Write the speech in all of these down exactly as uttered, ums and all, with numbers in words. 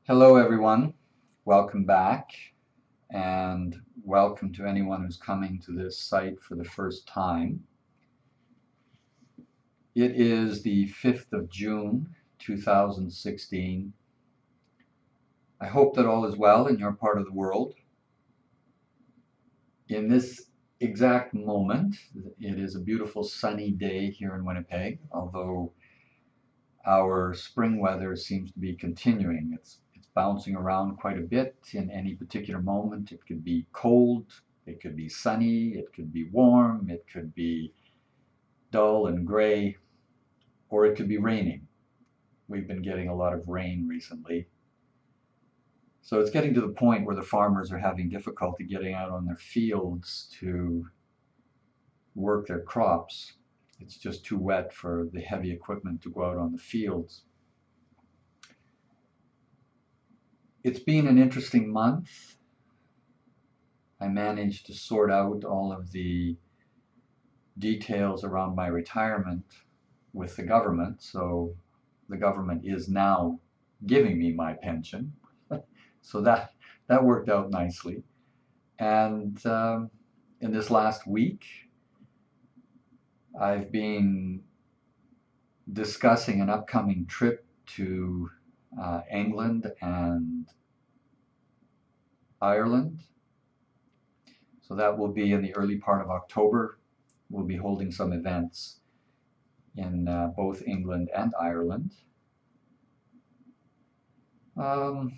Hello everyone, welcome back, and welcome to anyone who's coming to this site for the first time. It is the fifth of June two thousand sixteen. I hope that all is well in your part of the world. In this exact moment, it is a beautiful sunny day here in Winnipeg, although our spring weather seems to be continuing. It's it's bouncing around quite a bit in any particular moment. It could be cold, it could be sunny, it could be warm, it could be dull and gray, or it could be raining. We've been getting a lot of rain recently. So it's getting to the point where the farmers are having difficulty getting out on their fields to work their crops. It's just too wet for the heavy equipment to go out on the fields. It's been an interesting month. I managed to sort out all of the details around my retirement with the government, so the government is now giving me my pension. So that that worked out nicely. And um, in this last week, I've been discussing an upcoming trip to uh, England and Ireland. So that will be in the early part of October. We'll be holding some events in uh, both England and Ireland. Um,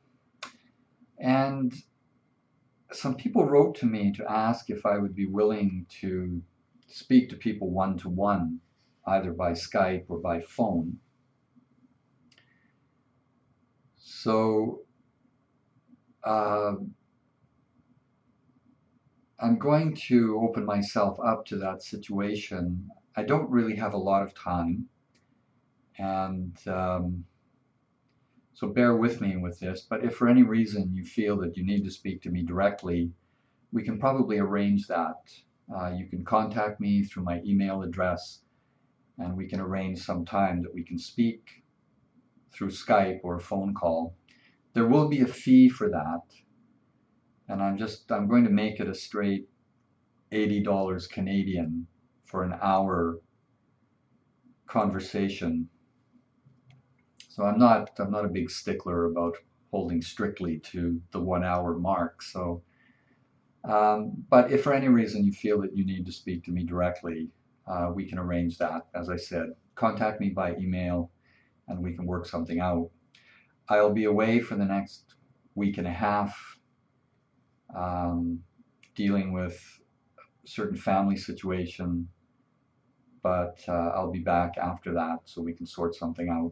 and some people wrote to me to ask if I would be willing to speak to people one-to-one, either by Skype or by phone. So uh, I'm going to open myself up to that situation. I don't really have a lot of time, and um, so bear with me with this, but if for any reason you feel that you need to speak to me directly, we can probably arrange that. Uh, you can contact me through my email address, and we can arrange some time that we can speak through Skype or a phone call. There will be a fee for that, and I'm just I'm going to make it a straight eighty dollars Canadian for an hour conversation. So I'm not I'm not a big stickler about holding strictly to the one hour mark. So, um, but if for any reason you feel that you need to speak to me directly, uh, we can arrange that. As I said, contact me by email, and we can work something out. I'll be away for the next week and a half, um, dealing with a certain family situation, but uh, I'll be back after that so we can sort something out.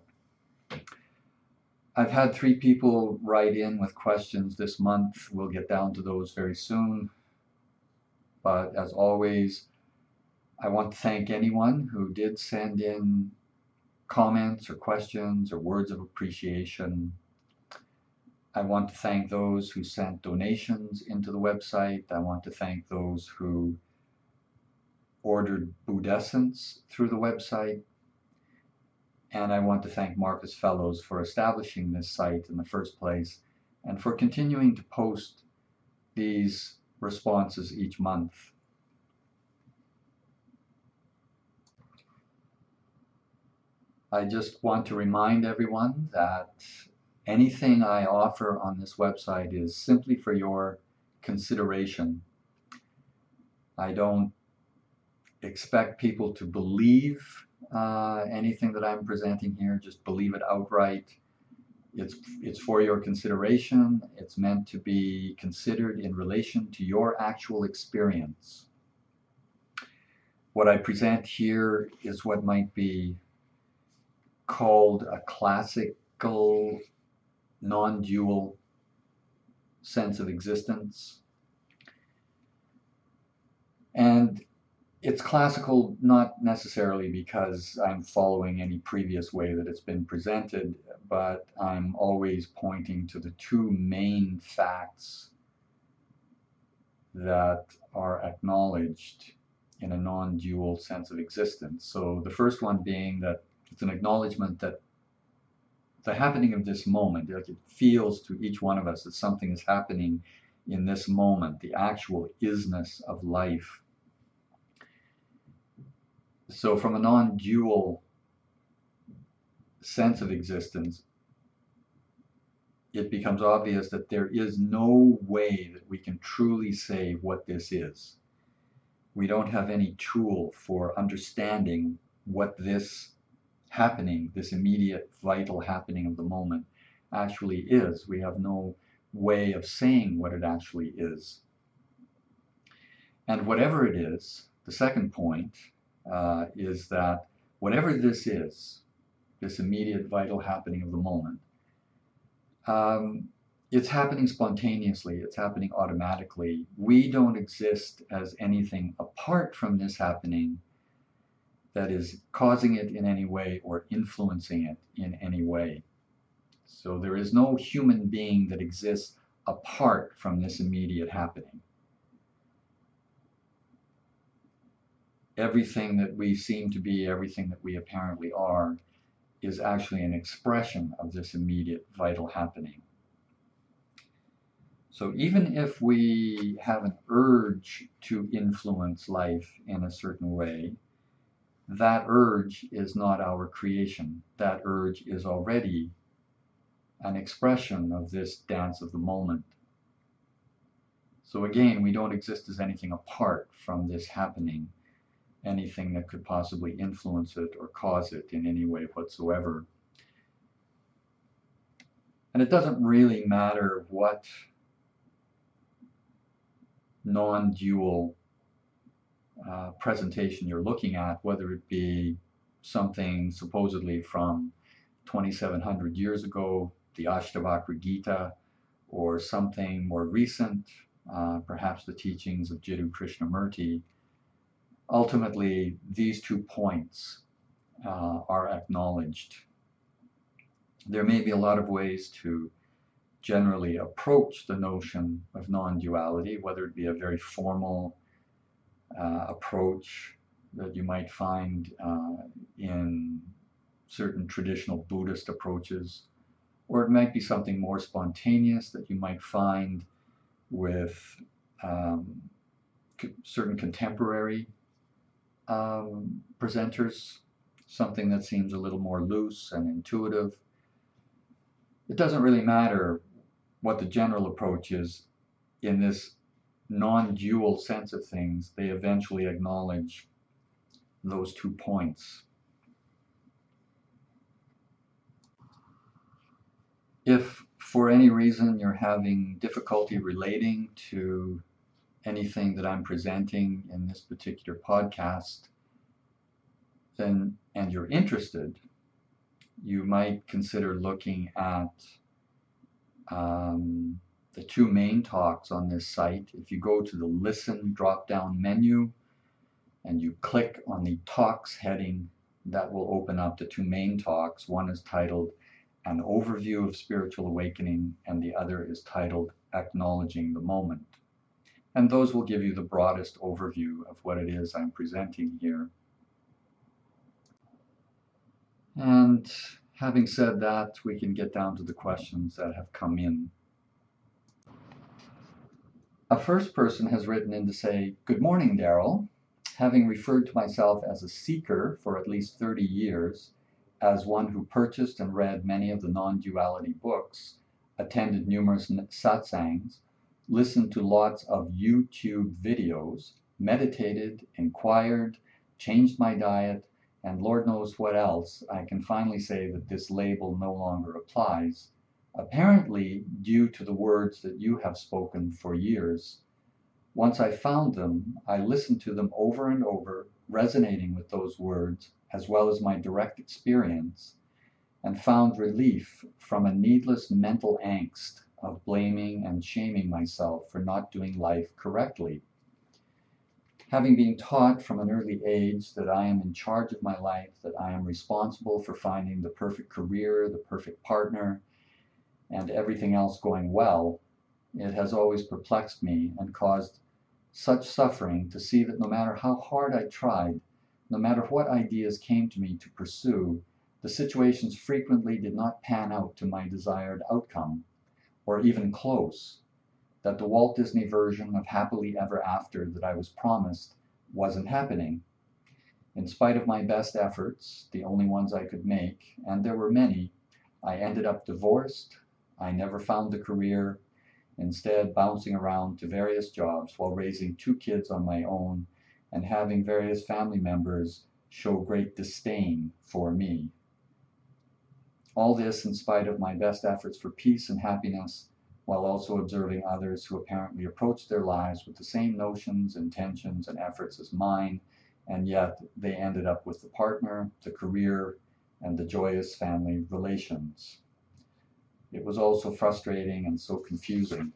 I've had three people write in with questions this month. We'll get down to those very soon. But as always, I want to thank anyone who did send in comments or questions or words of appreciation. I want to thank those who sent donations into the website. I want to thank those who ordered Boudessence through the website. And I want to thank Marcus Fellows for establishing this site in the first place and for continuing to post these responses each month. I just want to remind everyone that anything I offer on this website is simply for your consideration. I don't expect people to believe uh, anything that I'm presenting here. Just believe it outright. It's, it's for your consideration. It's meant to be considered in relation to your actual experience. What I present here is what might be called a classical non-dual sense of existence. And it's classical not necessarily because I'm following any previous way that it's been presented, but I'm always pointing to the two main facts that are acknowledged in a non-dual sense of existence. So the first one being that it's an acknowledgement that the happening of this moment, like it feels to each one of us that something is happening in this moment, the actual isness of life. So from a non-dual sense of existence, it becomes obvious that there is no way that we can truly say what this is. We don't have any tool for understanding what this happening, this immediate vital happening of the moment, actually is. We have no way of saying what it actually is. And whatever it is, the second point uh, is that whatever this is, this immediate vital happening of the moment, um, it's happening spontaneously, it's happening automatically. We don't exist as anything apart from this happening that is causing it in any way or influencing it in any way. So there is no human being that exists apart from this immediate happening. Everything that we seem to be, everything that we apparently are, is actually an expression of this immediate vital happening. So even if we have an urge to influence life in a certain way, that urge is not our creation. That urge is already an expression of this dance of the moment. So again, we don't exist as anything apart from this happening, anything that could possibly influence it or cause it in any way whatsoever. And it doesn't really matter what non-dual uh, presentation you're looking at, whether it be something supposedly from twenty-seven hundred years ago, the Ashtavakra Gita, or something more recent, uh, perhaps the teachings of Jiddu Krishnamurti. Ultimately, these two points uh, are acknowledged. There may be a lot of ways to generally approach the notion of non-duality, whether it be a very formal uh, approach that you might find uh, in certain traditional Buddhist approaches, or it might be something more spontaneous that you might find with um, certain contemporary um, presenters, something that seems a little more loose and intuitive. It doesn't really matter what the general approach is. In this non-dual sense of things, they eventually acknowledge those two points. If for any reason you're having difficulty relating to anything that I'm presenting in this particular podcast, then, and you're interested, you might consider looking at um, the two main talks on this site. If you go to the Listen drop-down menu and you click on the Talks heading, that will open up the two main talks. One is titled An Overview of Spiritual Awakening, and the other is titled Acknowledging the Moment. And those will give you the broadest overview of what it is I'm presenting here. And having said that, we can get down to the questions that have come in. A first person has written in to say, "Good morning, Daryl. Having referred to myself as a seeker for at least thirty years, as one who purchased and read many of the non-duality books, attended numerous satsangs, listened to lots of YouTube videos, meditated, inquired, changed my diet, and Lord knows what else, I can finally say that this label no longer applies, apparently due to the words that you have spoken for years. Once I found them, I listened to them over and over, resonating with those words, as well as my direct experience, and found relief from a needless mental angst of blaming and shaming myself for not doing life correctly. Having been taught from an early age that I am in charge of my life, that I am responsible for finding the perfect career, the perfect partner, and everything else going well, it has always perplexed me and caused such suffering to see that no matter how hard I tried, no matter what ideas came to me to pursue, The situations frequently did not pan out to my desired outcome, or even close, that the Walt Disney version of happily ever after that I was promised wasn't happening. In spite of my best efforts, the only ones I could make, and there were many, I ended up divorced. I never found a career, instead bouncing around to various jobs while raising two kids on my own and having various family members show great disdain for me. All this in spite of my best efforts for peace and happiness, while also observing others who apparently approached their lives with the same notions, intentions, and efforts as mine, and yet they ended up with the partner, the career, and the joyous family relations. It was also frustrating and so confusing.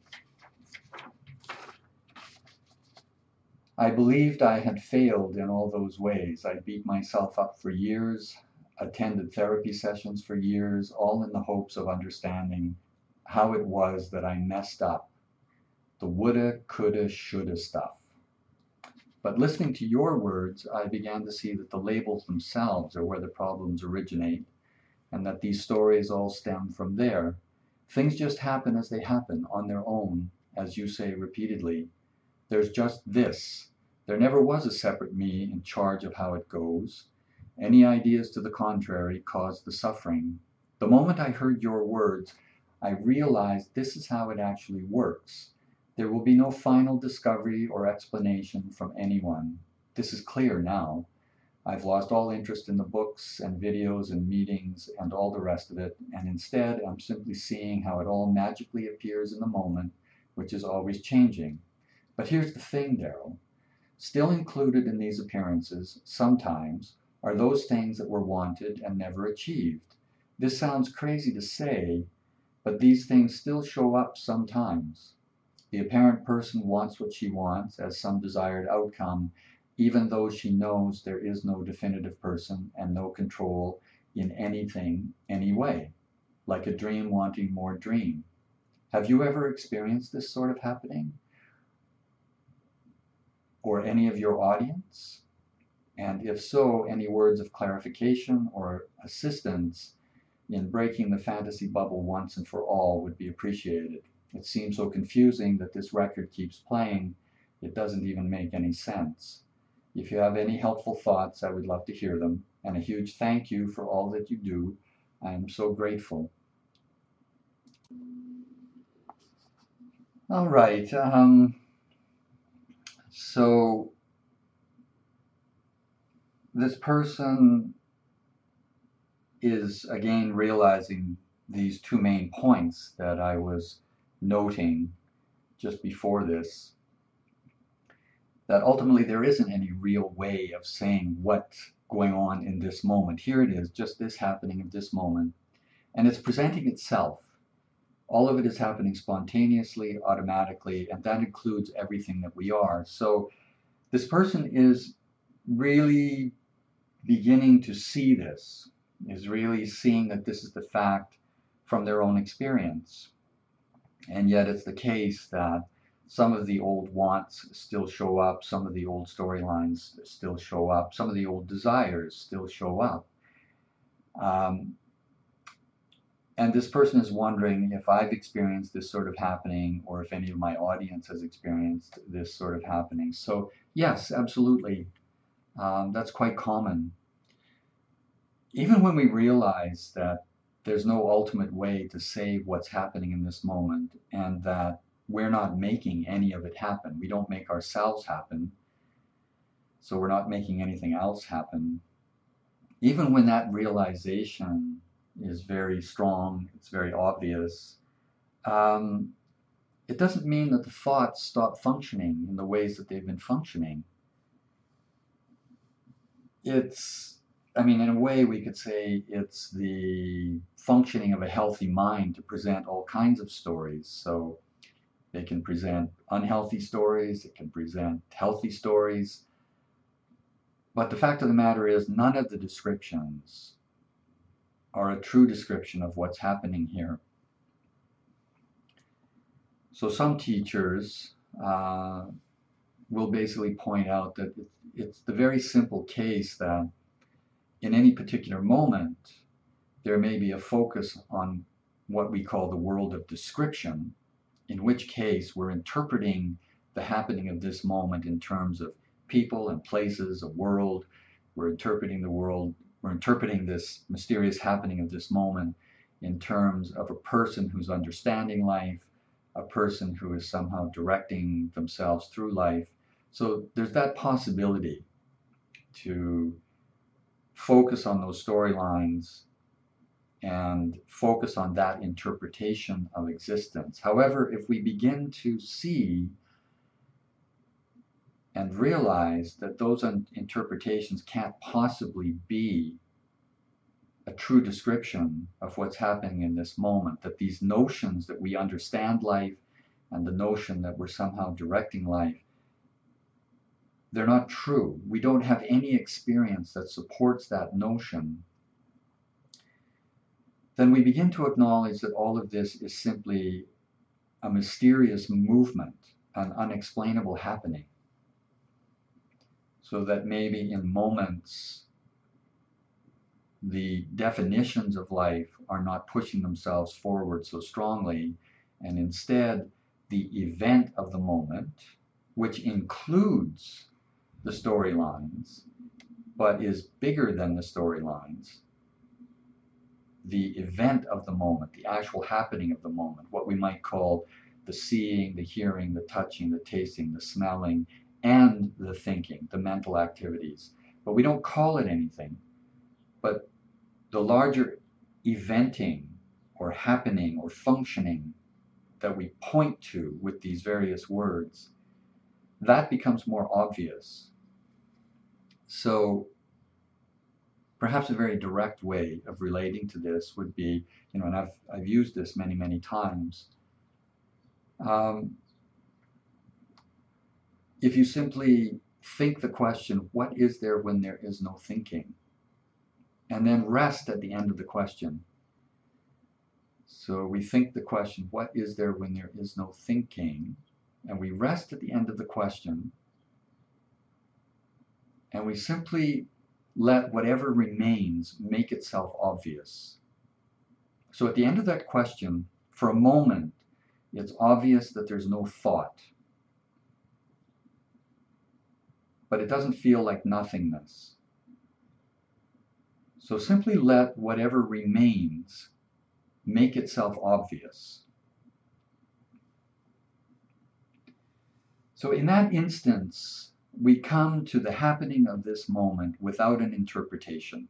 I believed I had failed in all those ways. I beat myself up for years, attended therapy sessions for years, all in the hopes of understanding how it was that I messed up. The woulda, coulda, shoulda stuff. But listening to your words, I began to see that the labels themselves are where the problems originate, and that these stories all stem from there. Things just happen as they happen on their own, as you say repeatedly. There's just this. There never was a separate me in charge of how it goes. Any ideas to the contrary cause the suffering. The moment I heard your words, I realized this is how it actually works. There will be no final discovery or explanation from anyone. This is clear now. I've lost all interest in the books and videos and meetings and all the rest of it, and instead I'm simply seeing how it all magically appears in the moment, which is always changing. But here's the thing, Daryl. Still included in these appearances, sometimes, are those things that were wanted and never achieved. This sounds crazy to say, but these things still show up sometimes. The apparent person wants what she wants as some desired outcome, even though she knows there is no definitive person and no control in anything, anyway, like a dream wanting more dream. Have you ever experienced this sort of happening? Or any of your audience? And if so, any words of clarification or assistance in breaking the fantasy bubble once and for all would be appreciated. It seems so confusing that this record keeps playing, it doesn't even make any sense. If you have any helpful thoughts, I would love to hear them, and a huge thank you for all that you do. I am so grateful. All right, um, so this person is again realizing these two main points that I was noting just before this, that ultimately there isn't any real way of saying what's going on in this moment. Here it is, just this happening at this moment, and it's presenting itself. All of it is happening spontaneously, automatically, and that includes everything that we are. So this person is really beginning to see this, is really seeing that this is the fact from their own experience. And yet it's the case that some of the old wants still show up, some of the old storylines still show up, some of the old desires still show up. Um, and this person is wondering if I've experienced this sort of happening, or if any of my audience has experienced this sort of happening. So yes, absolutely. Um, that's quite common. Even when we realize that there's no ultimate way to say what's happening in this moment, and that we're not making any of it happen. We don't make ourselves happen, so we're not making anything else happen. Even when that realization is very strong, it's very obvious, um, it doesn't mean that the thoughts stop functioning in the ways that they've been functioning. It's, I mean, in a way we could say it's the functioning of a healthy mind to present all kinds of stories. So they can present unhealthy stories, it can present healthy stories. But the fact of the matter is, none of the descriptions are a true description of what's happening here. So some teachers uh, will basically point out that it's the very simple case that in any particular moment, there may be a focus on what we call the world of description, in which case we're interpreting the happening of this moment in terms of people and places, a world. We're interpreting the world, we're interpreting this mysterious happening of this moment in terms of a person who's understanding life, a person who is somehow directing themselves through life. So there's that possibility to focus on those storylines and focus on that interpretation of existence. However, if we begin to see and realize that those interpretations can't possibly be a true description of what's happening in this moment, that these notions that we understand life and the notion that we're somehow directing life, they're not true. We don't have any experience that supports that notion. Then we begin to acknowledge that all of this is simply a mysterious movement, an unexplainable happening. So that maybe in moments, the definitions of life are not pushing themselves forward so strongly, and instead the event of the moment, which includes the storylines, but is bigger than the storylines, the event of the moment, the actual happening of the moment, what we might call the seeing, the hearing, the touching, the tasting, the smelling, and the thinking, the mental activities. But we don't call it anything. But the larger eventing or happening or functioning that we point to with these various words, that becomes more obvious. So perhaps a very direct way of relating to this would be, you know, and I've, I've used this many, many times. Um, if you simply think the question, what is there when there is no thinking? And then rest at the end of the question. So we think the question, what is there when there is no thinking? And we rest at the end of the question. And we simply let whatever remains make itself obvious. So at the end of that question, for a moment, it's obvious that there's no thought. But it doesn't feel like nothingness. So simply let whatever remains make itself obvious. So in that instance, we come to the happening of this moment without an interpretation.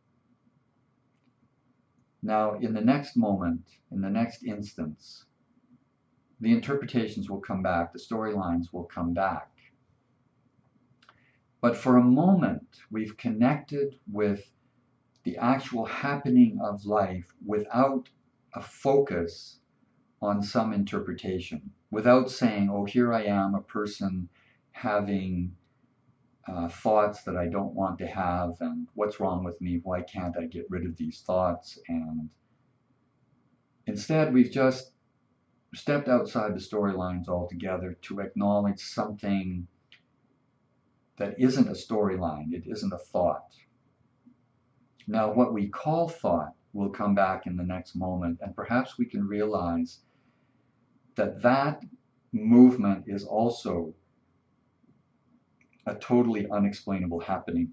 Now, in the next moment, in the next instance, the interpretations will come back, the storylines will come back. But for a moment, we've connected with the actual happening of life without a focus on some interpretation, without saying, oh, here I am, a person having uh, thoughts that I don't want to have, and what's wrong with me? Why can't I get rid of these thoughts? And instead, we've just stepped outside the storylines altogether to acknowledge something that isn't a storyline, it isn't a thought. Now, what we call thought will come back in the next moment, and perhaps we can realize that that movement is also a totally unexplainable happening.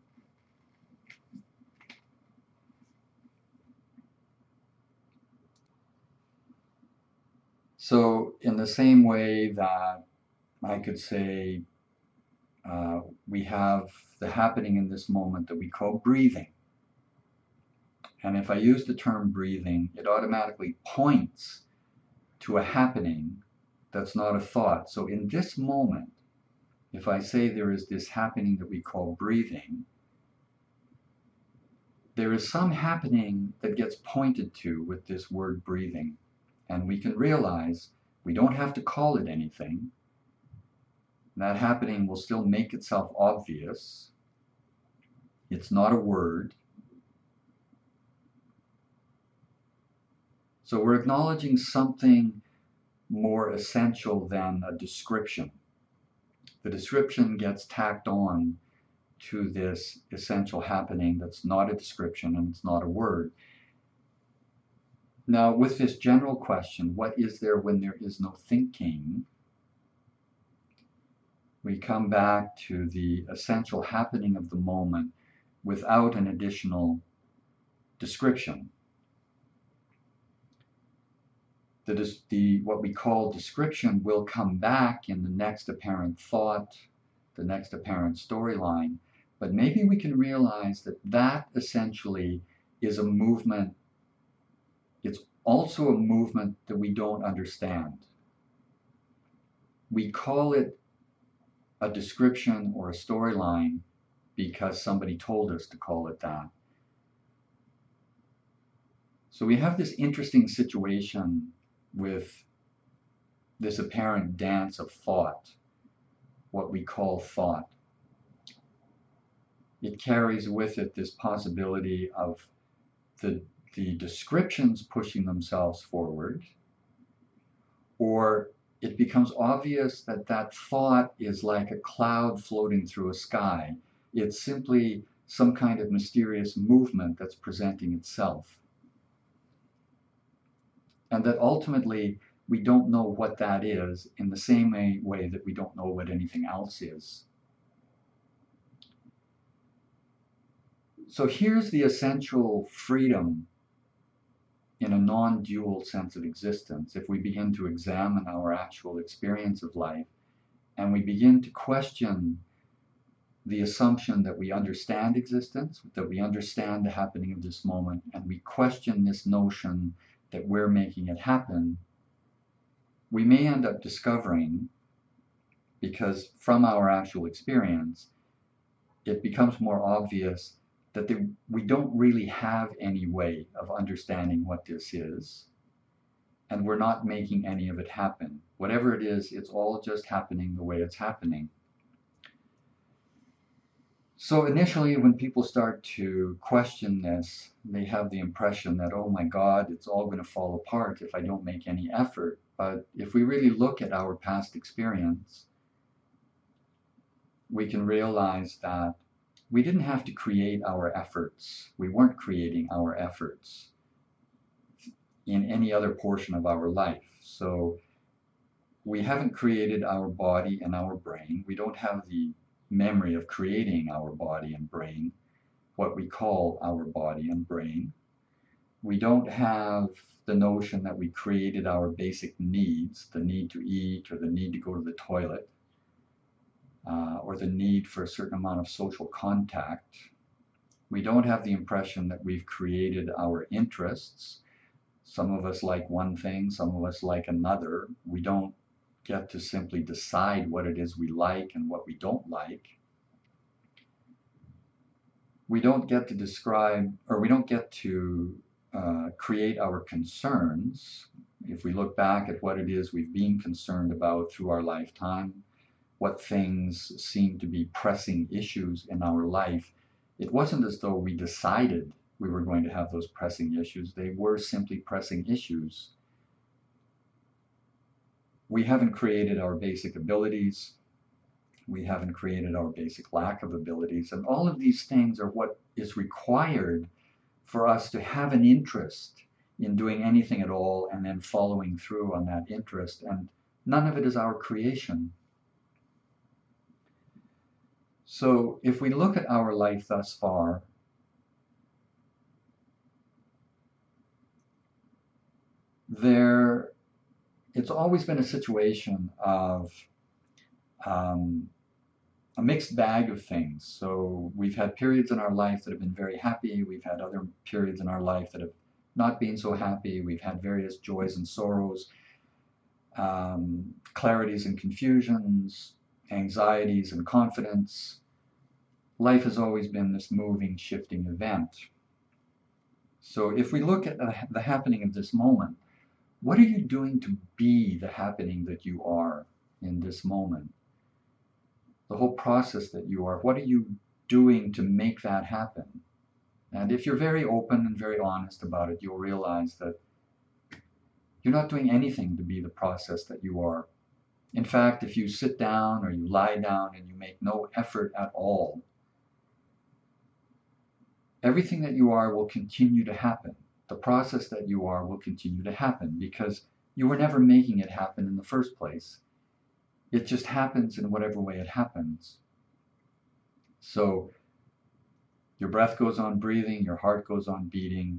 So in the same way that I could say uh, we have the happening in this moment that we call breathing. And if I use the term breathing, it automatically points to a happening that's not a thought. So in this moment, if I say there is this happening that we call breathing, there is some happening that gets pointed to with this word breathing. And we can realize we don't have to call it anything. That happening will still make itself obvious. It's not a word. So we're acknowledging something more essential than a description. The description gets tacked on to this essential happening that's not a description and it's not a word. Now, with this general question, what is there when there is no thinking? We come back to the essential happening of the moment without an additional description. The, the, what we call description will come back in the next apparent thought, the next apparent storyline, but maybe we can realize that that essentially is a movement. It's also a movement that we don't understand. We call it a description or a storyline because somebody told us to call it that. So we have this interesting situation with this apparent dance of thought, what we call thought. It carries with it this possibility of the, the descriptions pushing themselves forward, or it becomes obvious that that thought is like a cloud floating through a sky. It's simply some kind of mysterious movement that's presenting itself. And that ultimately we don't know what that is in the same way that we don't know what anything else is. So here's the essential freedom in a non-dual sense of existence. If we begin to examine our actual experience of life and we begin to question the assumption that we understand existence, that we understand the happening of this moment, and we question this notion that we're making it happen, we may end up discovering, because from our actual experience, it becomes more obvious that there, we don't really have any way of understanding what this is, and we're not making any of it happen. Whatever it is, it's all just happening the way it's happening. So initially, when people start to question this, they have the impression that, oh my God, it's all going to fall apart if I don't make any effort. But if we really look at our past experience, we can realize that we didn't have to create our efforts. We weren't creating our efforts in any other portion of our life. So we haven't created our body and our brain. We don't have the memory of creating our body and brain, what we call our body and brain. We don't have the notion that we created our basic needs, the need to eat or the need to go to the toilet, uh, or the need for a certain amount of social contact. We don't have the impression that we've created our interests. Some of us like one thing, some of us like another. We don't get to simply decide what it is we like and what we don't like. We don't get to describe, or we don't get to uh, create our concerns. If we look back at what it is we've been concerned about through our lifetime, what things seem to be pressing issues in our life, it wasn't as though we decided we were going to have those pressing issues. They were simply pressing issues. We haven't created our basic abilities. We haven't created our basic lack of abilities. And all of these things are what is required for us to have an interest in doing anything at all and then following through on that interest. And none of it is our creation. So if we look at our life thus far, there it's always been a situation of um, a mixed bag of things. So we've had periods in our life that have been very happy. We've had other periods in our life that have not been so happy. We've had various joys and sorrows, um, clarities and confusions, anxieties and confidence. Life has always been this moving, shifting event. So if we look at the happening of this moment, what are you doing to be the happening that you are in this moment? The whole process that you are, what are you doing to make that happen? And if you're very open and very honest about it, you'll realize that you're not doing anything to be the process that you are. In fact, if you sit down or you lie down and you make no effort at all, everything that you are will continue to happen. the process that you are will continue to happen because you were never making it happen in the first place. It just happens in whatever way it happens. So your breath goes on breathing, your heart goes on beating,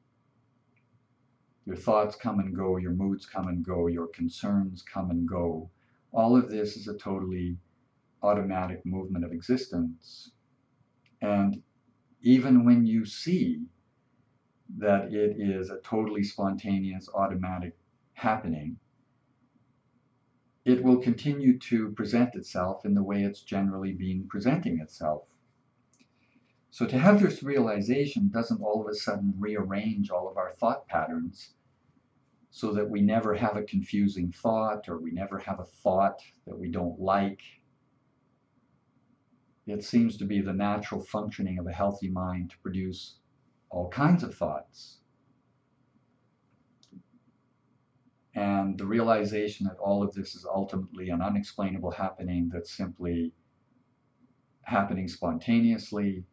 your thoughts come and go, your moods come and go, your concerns come and go. All of this is a totally automatic movement of existence. And even when you see that it is a totally spontaneous, automatic happening, it will continue to present itself in the way it's generally been presenting itself. So to have this realization doesn't all of a sudden rearrange all of our thought patterns so that we never have a confusing thought or we never have a thought that we don't like. It seems to be the natural functioning of a healthy mind to produce all kinds of thoughts. And the realization that all of this is ultimately an unexplainable happening that's simply happening spontaneously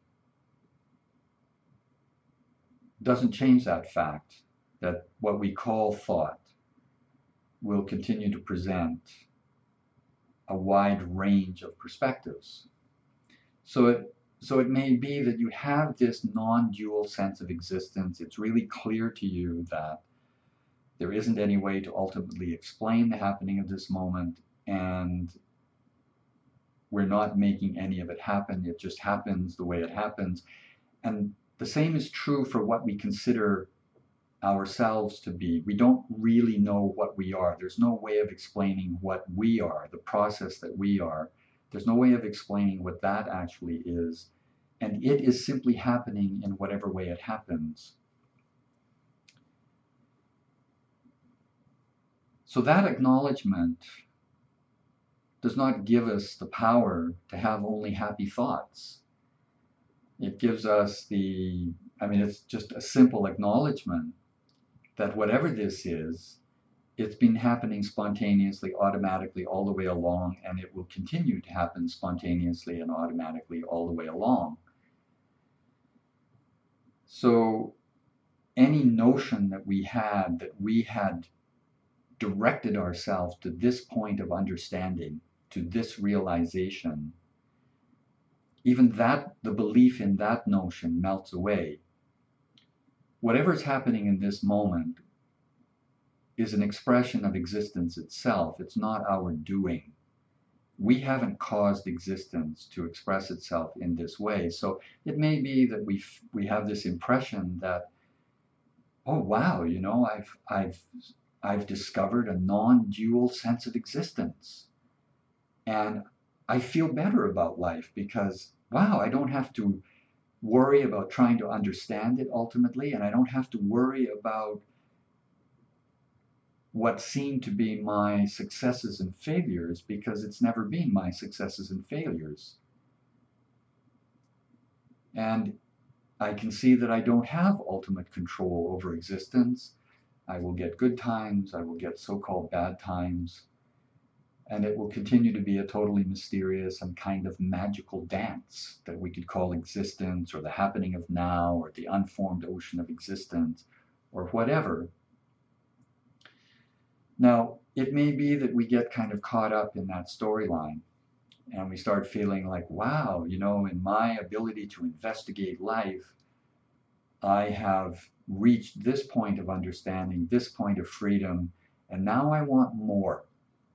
doesn't change that fact that what we call thought will continue to present a wide range of perspectives. So it, so it may be that you have this non-dual sense of existence. It's really clear to you that there isn't any way to ultimately explain the happening of this moment, and we're not making any of it happen. It just happens the way it happens. And the same is true for what we consider ourselves to be. We don't really know what we are. There's no way of explaining what we are, the process that we are. There's no way of explaining what that actually is. And it is simply happening in whatever way it happens. So that acknowledgement does not give us the power to have only happy thoughts. It gives us the, I mean, it's just a simple acknowledgement that whatever this is, it's been happening spontaneously, automatically all the way along, and it will continue to happen spontaneously and automatically all the way along. So any notion that we had that we had directed ourselves to this point of understanding, to this realization, even that, the belief in that notion melts away. Whatever's happening in this moment is an expression of existence itself. It's not our doing. We haven't caused existence to express itself in this way. So it may be that we we have this impression that, oh wow, you know, I've I've I've discovered a non-dual sense of existence, and I feel better about life because wow, I don't have to worry about trying to understand it ultimately, and I don't have to worry about what seem to be my successes and failures because it's never been my successes and failures. And I can see that I don't have ultimate control over existence. I will get good times, I will get so-called bad times, and it will continue to be a totally mysterious and kind of magical dance that we could call existence, or the happening of now, or the unformed ocean of existence, or whatever. Now, it may be that we get kind of caught up in that storyline and we start feeling like, wow, you know, in my ability to investigate life, I have reached this point of understanding, this point of freedom, and now I want more.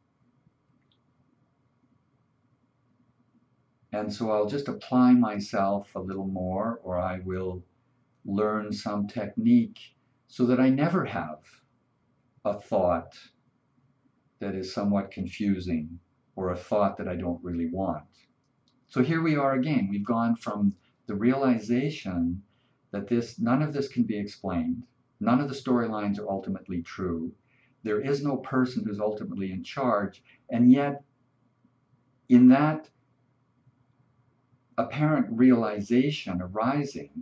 And so I'll just apply myself a little more, or I will learn some technique so that I never have a thought that is somewhat confusing or a thought that I don't really want. So here we are again. We've gone from the realization that this, none of this can be explained. None of the storylines are ultimately true. There is no person who's ultimately in charge. And yet, in that apparent realization arising,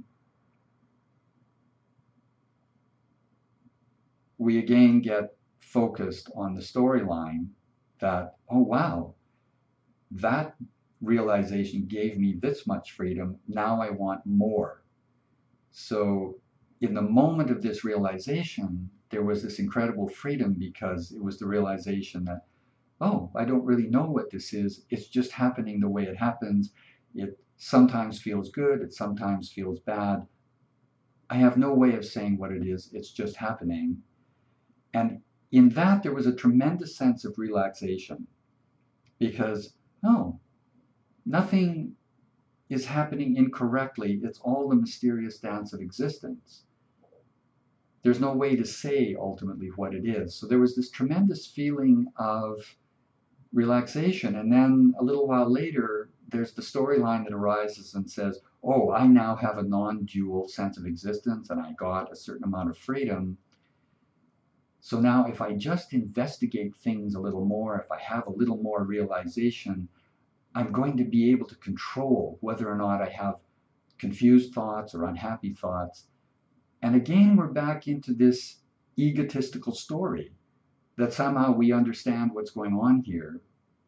we again get focused on the storyline that, oh wow, that realization gave me this much freedom, now I want more. So in the moment of this realization, there was this incredible freedom because it was the realization that, oh, I don't really know what this is. It's just happening the way it happens. It sometimes feels good. It sometimes feels bad. I have no way of saying what it is. It's just happening. And in that, there was a tremendous sense of relaxation because, oh, nothing is happening incorrectly. It's all the mysterious dance of existence. There's no way to say ultimately what it is. So there was this tremendous feeling of relaxation. And then a little while later, there's the storyline that arises and says, oh, I now have a non-dual sense of existence and I got a certain amount of freedom. So now if I just investigate things a little more, if I have a little more realization, I'm going to be able to control whether or not I have confused thoughts or unhappy thoughts. And again, we're back into this egotistical story that somehow we understand what's going on here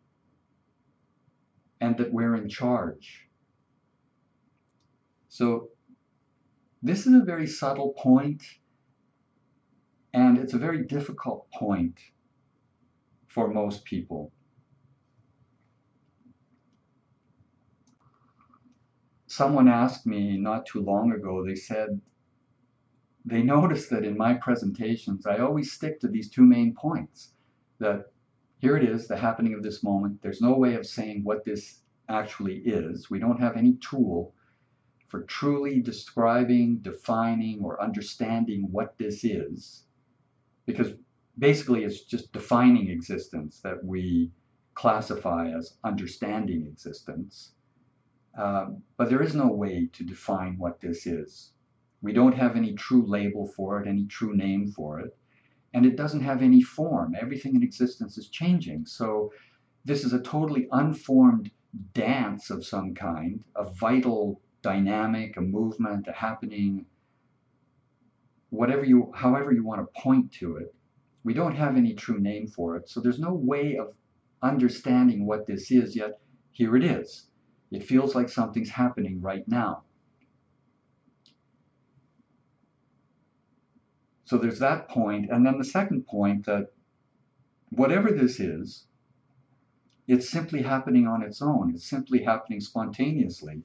and that we're in charge. So this is a very subtle point, and it's a very difficult point for most people. Someone asked me not too long ago, they said, they noticed that in my presentations, I always stick to these two main points, that here it is, the happening of this moment. There's no way of saying what this actually is. We don't have any tool for truly describing, defining, or understanding what this is, because basically it's just defining existence that we classify as understanding existence. Um, but there is no way to define what this is. We don't have any true label for it, any true name for it, and it doesn't have any form. Everything in existence is changing. So this is a totally unformed dance of some kind, a vital dynamic, a movement, a happening, whatever you, however you want to point to it. We don't have any true name for it. So there's no way of understanding what this is, yet here it is. It feels like something's happening right now. So there's that point, and then the second point that whatever this is, it's simply happening on its own. It's simply happening spontaneously.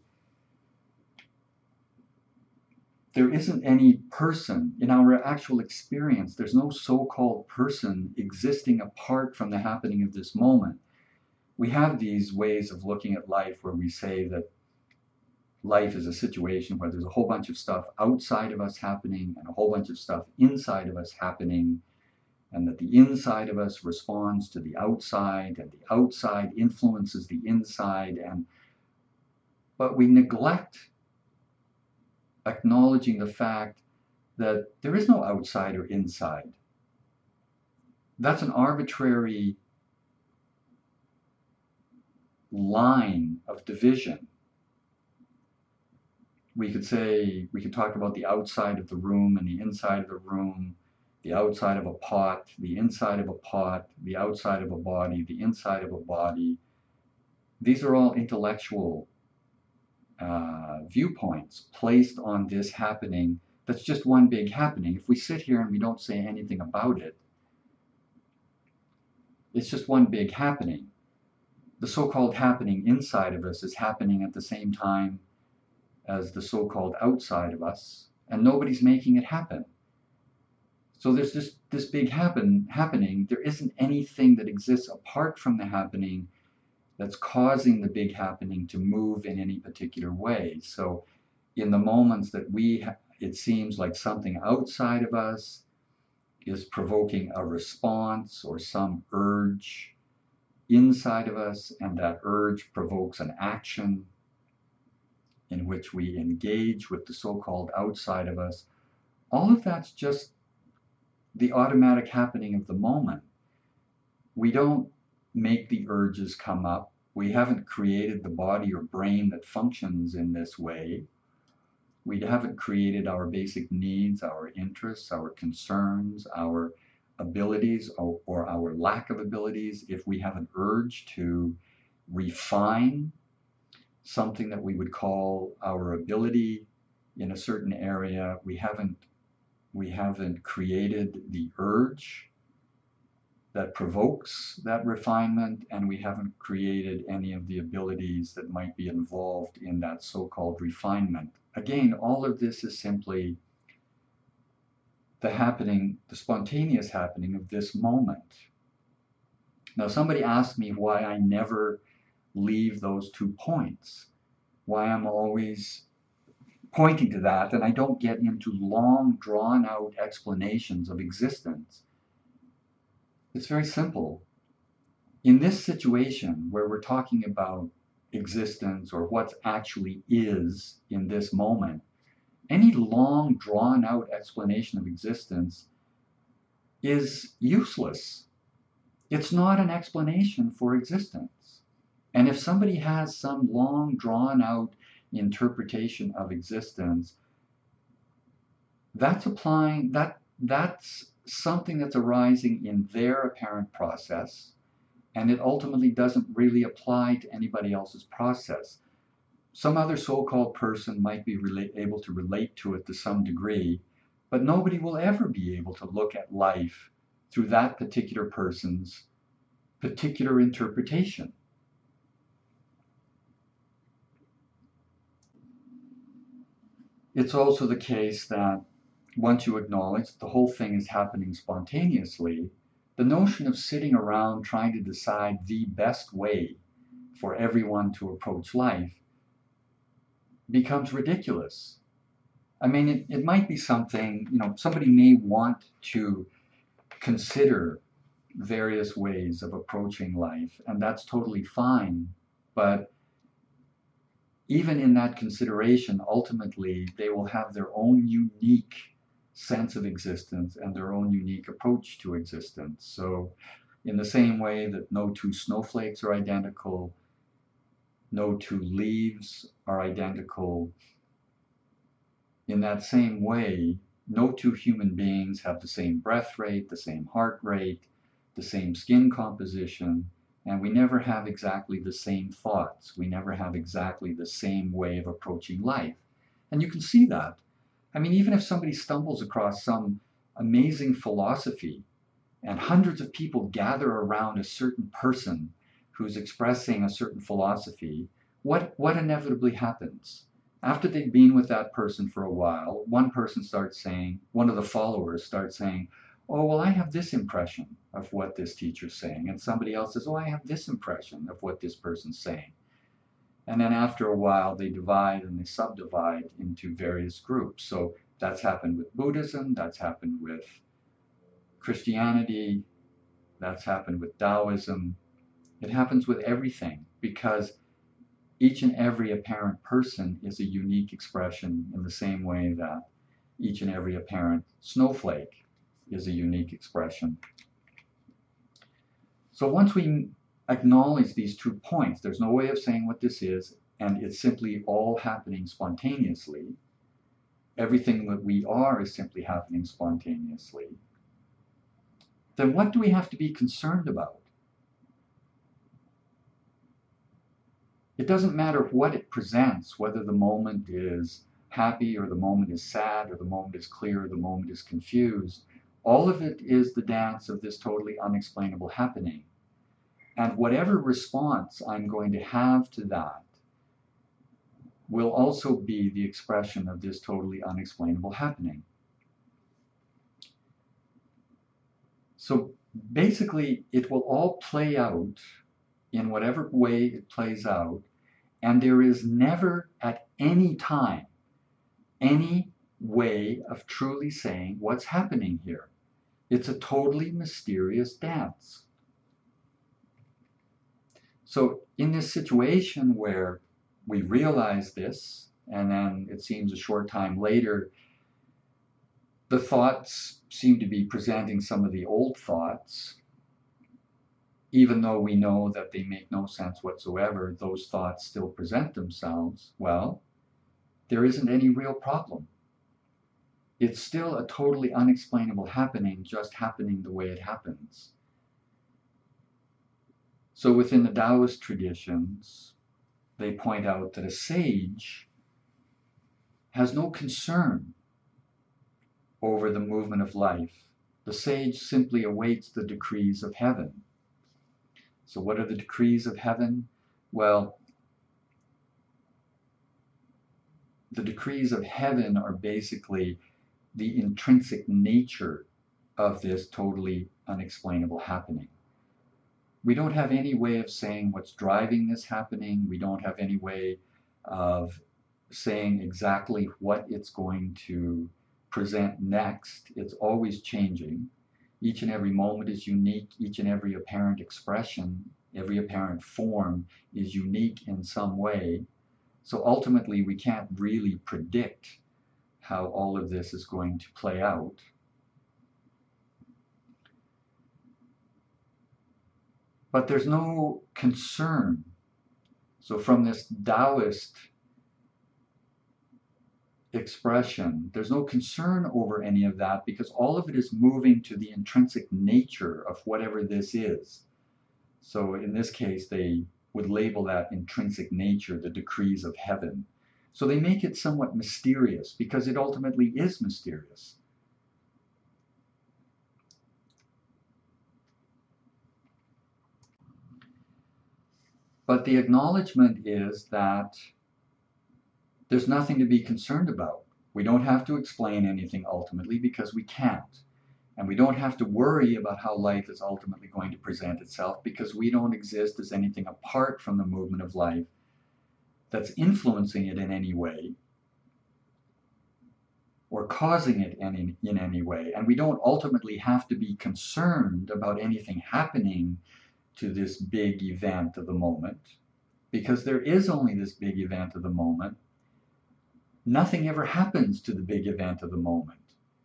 There isn't any person in our actual experience. There's no so-called person existing apart from the happening of this moment. We have these ways of looking at life where we say that life is a situation where there's a whole bunch of stuff outside of us happening and a whole bunch of stuff inside of us happening, and that the inside of us responds to the outside and the outside influences the inside. And but we neglect acknowledging the fact that there is no outside or inside. That's an arbitrary line of division. We could say, we could talk about the outside of the room and the inside of the room, the outside of a pot, the inside of a pot, the outside of a body, the inside of a body. These are all intellectual uh, viewpoints placed on this happening that's just one big happening. If we sit here and we don't say anything about it, it's just one big happening. The so-called happening inside of us is happening at the same time as the so-called outside of us, and nobody's making it happen. So there's just this big happen happening. There isn't anything that exists apart from the happening that's causing the big happening to move in any particular way. So in the moments that we, ha it seems like something outside of us is provoking a response or some urge inside of us, and that urge provokes an action in which we engage with the so-called outside of us. All of that's just the automatic happening of the moment. We don't make the urges come up. We haven't created the body or brain that functions in this way. We haven't created our basic needs, our interests, our concerns, our abilities, or, or our lack of abilities. If we have an urge to refine something that we would call our ability in a certain area, we haven't We haven't created the urge that provokes that refinement, and we haven't created any of the abilities that might be involved in that so-called refinement. Again, all of this is simply the happening, the spontaneous happening of this moment. Now, somebody asked me why I never leave those two points, why I'm always pointing to that, and I don't get into long, drawn-out explanations of existence. It's very simple. In this situation where we're talking about existence or what actually is in this moment, any long, drawn-out explanation of existence is useless. It's not an explanation for existence. And if somebody has some long, drawn-out interpretation of existence, that's applying, that that's something that's arising in their apparent process, and it ultimately doesn't really apply to anybody else's process. Some other so-called person might be relate, able to relate to it to some degree, but nobody will ever be able to look at life through that particular person's particular interpretation. It's also the case that once you acknowledge that the whole thing is happening spontaneously, the notion of sitting around trying to decide the best way for everyone to approach life becomes ridiculous. I mean, it, it might be something, you know, somebody may want to consider various ways of approaching life, and that's totally fine. But even in that consideration, ultimately, they will have their own unique sense of existence and their own unique approach to existence. So in the same way that no two snowflakes are identical, no two leaves are identical, in that same way, no two human beings have the same breath rate, the same heart rate, the same skin composition, and we never have exactly the same thoughts. We never have exactly the same way of approaching life. And you can see that. I mean, even if somebody stumbles across some amazing philosophy and hundreds of people gather around a certain person who's expressing a certain philosophy, what, what inevitably happens? After they've been with that person for a while, one person starts saying, one of the followers starts saying, oh, well, I have this impression of what this teacher's saying. And somebody else says, oh, I have this impression of what this person's saying. And then after a while, they divide and they subdivide into various groups. So that's happened with Buddhism, that's happened with Christianity, that's happened with Taoism. It happens with everything because each and every apparent person is a unique expression in the same way that each and every apparent snowflake is a unique expression. So once we acknowledge these two points, there's no way of saying what this is, and it's simply all happening spontaneously. Everything that we are is simply happening spontaneously. Then what do we have to be concerned about? It doesn't matter what it presents, whether the moment is happy or the moment is sad or the moment is clear or the moment is confused. All of it is the dance of this totally unexplainable happening. And whatever response I'm going to have to that will also be the expression of this totally unexplainable happening. So basically, it will all play out in whatever way it plays out, and there is never at any time any way of truly saying what's happening here. It's a totally mysterious dance. So in this situation where we realize this, and then it seems a short time later, the thoughts seem to be presenting some of the old thoughts, even though we know that they make no sense whatsoever, those thoughts still present themselves. Well, there isn't any real problem. It's still a totally unexplainable happening, just happening the way it happens. So within the Taoist traditions, they point out that a sage has no concern over the movement of life. The sage simply awaits the decrees of heaven. So what are the decrees of heaven? Well, the decrees of heaven are basically the intrinsic nature of this totally unexplainable happening. We don't have any way of saying what's driving this happening. We don't have any way of saying exactly what it's going to present next. It's always changing. Each and every moment is unique. Each and every apparent expression, every apparent form is unique in some way. So ultimately, we can't really predict how all of this is going to play out. But there's no concern. So from this Taoist expression, there's no concern over any of that, because all of it is moving to the intrinsic nature of whatever this is. So in this case, they would label that intrinsic nature, the decrees of heaven. So they make it somewhat mysterious, because it ultimately is mysterious. But the acknowledgement is that there's nothing to be concerned about. We don't have to explain anything ultimately, because we can't. And we don't have to worry about how life is ultimately going to present itself, because we don't exist as anything apart from the movement of life that's influencing it in any way or causing it in, in any way. And we don't ultimately have to be concerned about anything happening to this big event of the moment, because there is only this big event of the moment. Nothing ever happens to the big event of the moment.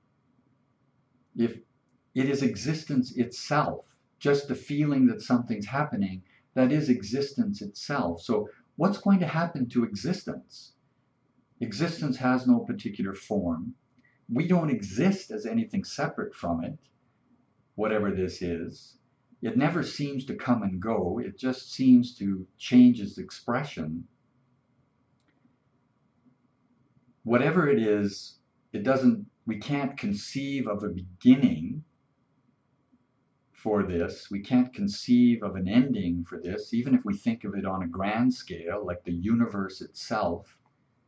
If it is existence itself, just the feeling that something's happening, that is existence itself. So what's going to happen to existence? Existence has no particular form. We don't exist as anything separate from it, whatever this is. It never seems to come and go. It just seems to change its expression. Whatever it is, it doesn't, we can't conceive of a beginning for this. We can't conceive of an ending for this, even if we think of it on a grand scale, like the universe itself.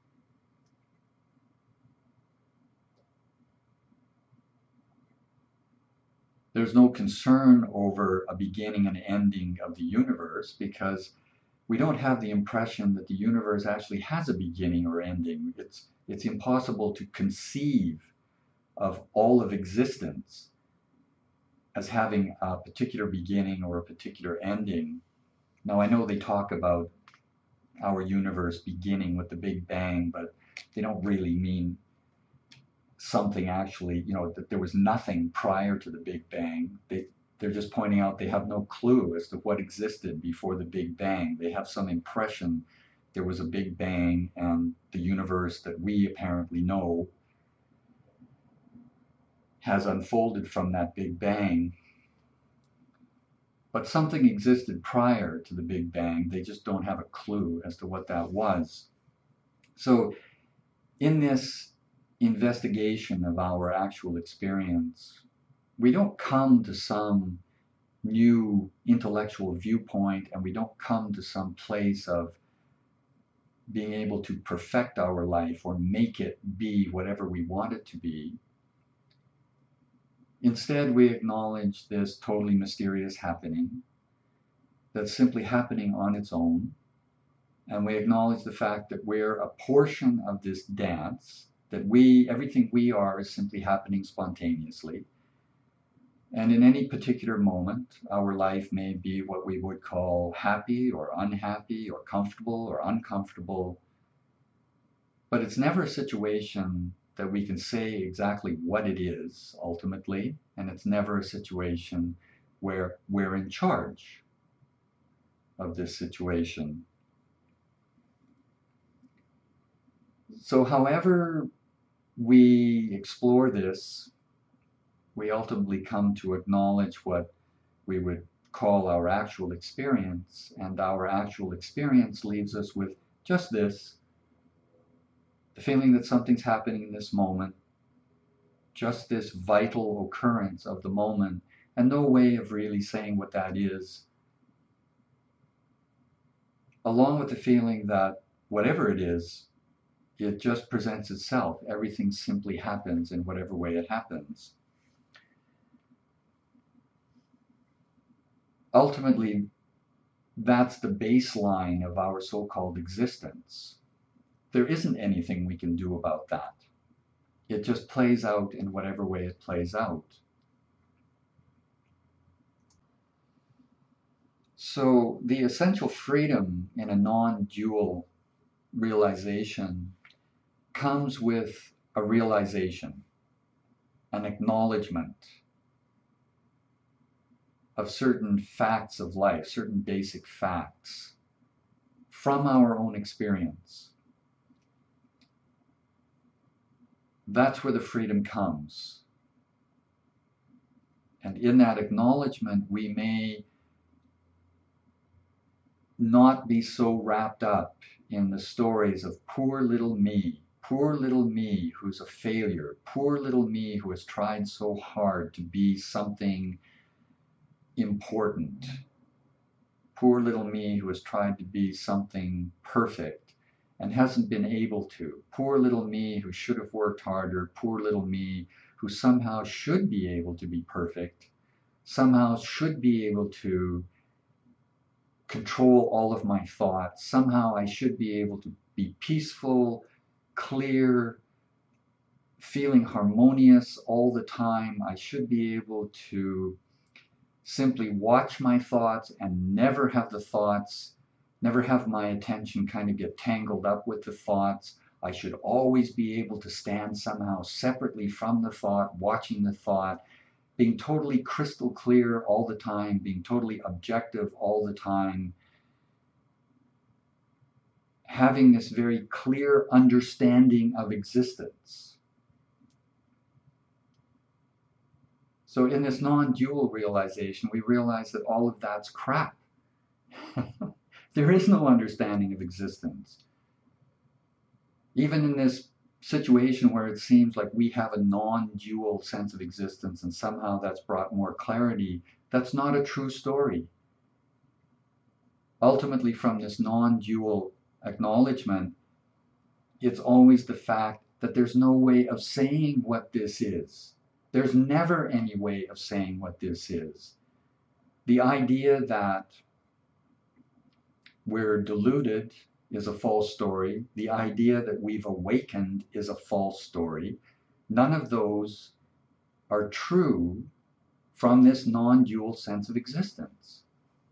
There's no concern over a beginning and ending of the universe, because we don't have the impression that the universe actually has a beginning or ending. It's, it's impossible to conceive of all of existence as having a particular beginning or a particular ending. Now, I know they talk about our universe beginning with the Big Bang, but they don't really mean something actually, you know, that there was nothing prior to the Big Bang. They, they're just pointing out they have no clue as to what existed before the Big Bang. They have some impression there was a Big Bang, and the universe that we apparently know has unfolded from that Big Bang. But something existed prior to the Big Bang. They just don't have a clue as to what that was. So in this investigation of our actual experience, we don't come to some new intellectual viewpoint, and we don't come to some place of being able to perfect our life or make it be whatever we want it to be. Instead, we acknowledge this totally mysterious happening that's simply happening on its own, and we acknowledge the fact that we're a portion of this dance, that we, everything we are is simply happening spontaneously. And in any particular moment, our life may be what we would call happy or unhappy or comfortable or uncomfortable. But it's never a situation that we can say exactly what it is ultimately, and it's never a situation where we're in charge of this situation. So however we explore this, we ultimately come to acknowledge what we would call our actual experience, and our actual experience leaves us with just this: the feeling that something's happening in this moment, just this vital occurrence of the moment, and no way of really saying what that is, along with the feeling that whatever it is, it just presents itself. Everything simply happens in whatever way it happens. Ultimately, that's the baseline of our so-called existence. There isn't anything we can do about that. It just plays out in whatever way it plays out. So the essential freedom in a non-dual realization comes with a realization, an acknowledgement of certain facts of life, certain basic facts from our own experience. That's where the freedom comes. And in that acknowledgement, we may not be so wrapped up in the stories of poor little me, poor little me who's a failure, poor little me who has tried so hard to be something important, poor little me who has tried to be something perfect and hasn't been able to, poor little me who should have worked harder, poor little me who somehow should be able to be perfect, somehow should be able to control all of my thoughts. Somehow I should be able to be peaceful, clear, feeling harmonious all the time. I should be able to simply watch my thoughts and never have the thoughts, never have my attention kind of get tangled up with the thoughts. I should always be able to stand somehow separately from the thought, watching the thought, being totally crystal clear all the time, being totally objective all the time, having this very clear understanding of existence. So in this non-dual realization, we realize that all of that's crap. There is no understanding of existence. Even in this situation where it seems like we have a non-dual sense of existence and somehow that's brought more clarity, that's not a true story. Ultimately, from this non-dual acknowledgement, it's always the fact that there's no way of saying what this is. There's never any way of saying what this is. The idea that we're deluded is a false story. The idea that we've awakened is a false story. None of those are true from this non-dual sense of existence.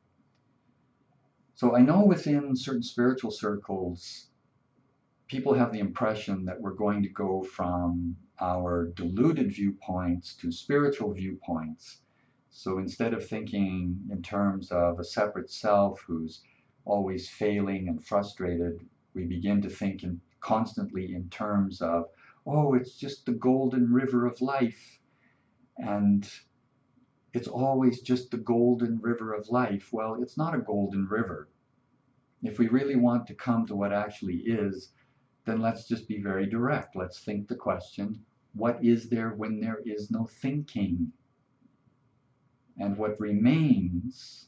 So I know within certain spiritual circles, people have the impression that we're going to go from our deluded viewpoints to spiritual viewpoints. So instead of thinking in terms of a separate self who's always failing and frustrated, we begin to think in, constantly in terms of, oh, it's just the golden river of life. And it's always just the golden river of life. Well, it's not a golden river. If we really want to come to what actually is, then let's just be very direct. Let's think the question, what is there when there is no thinking? And what remains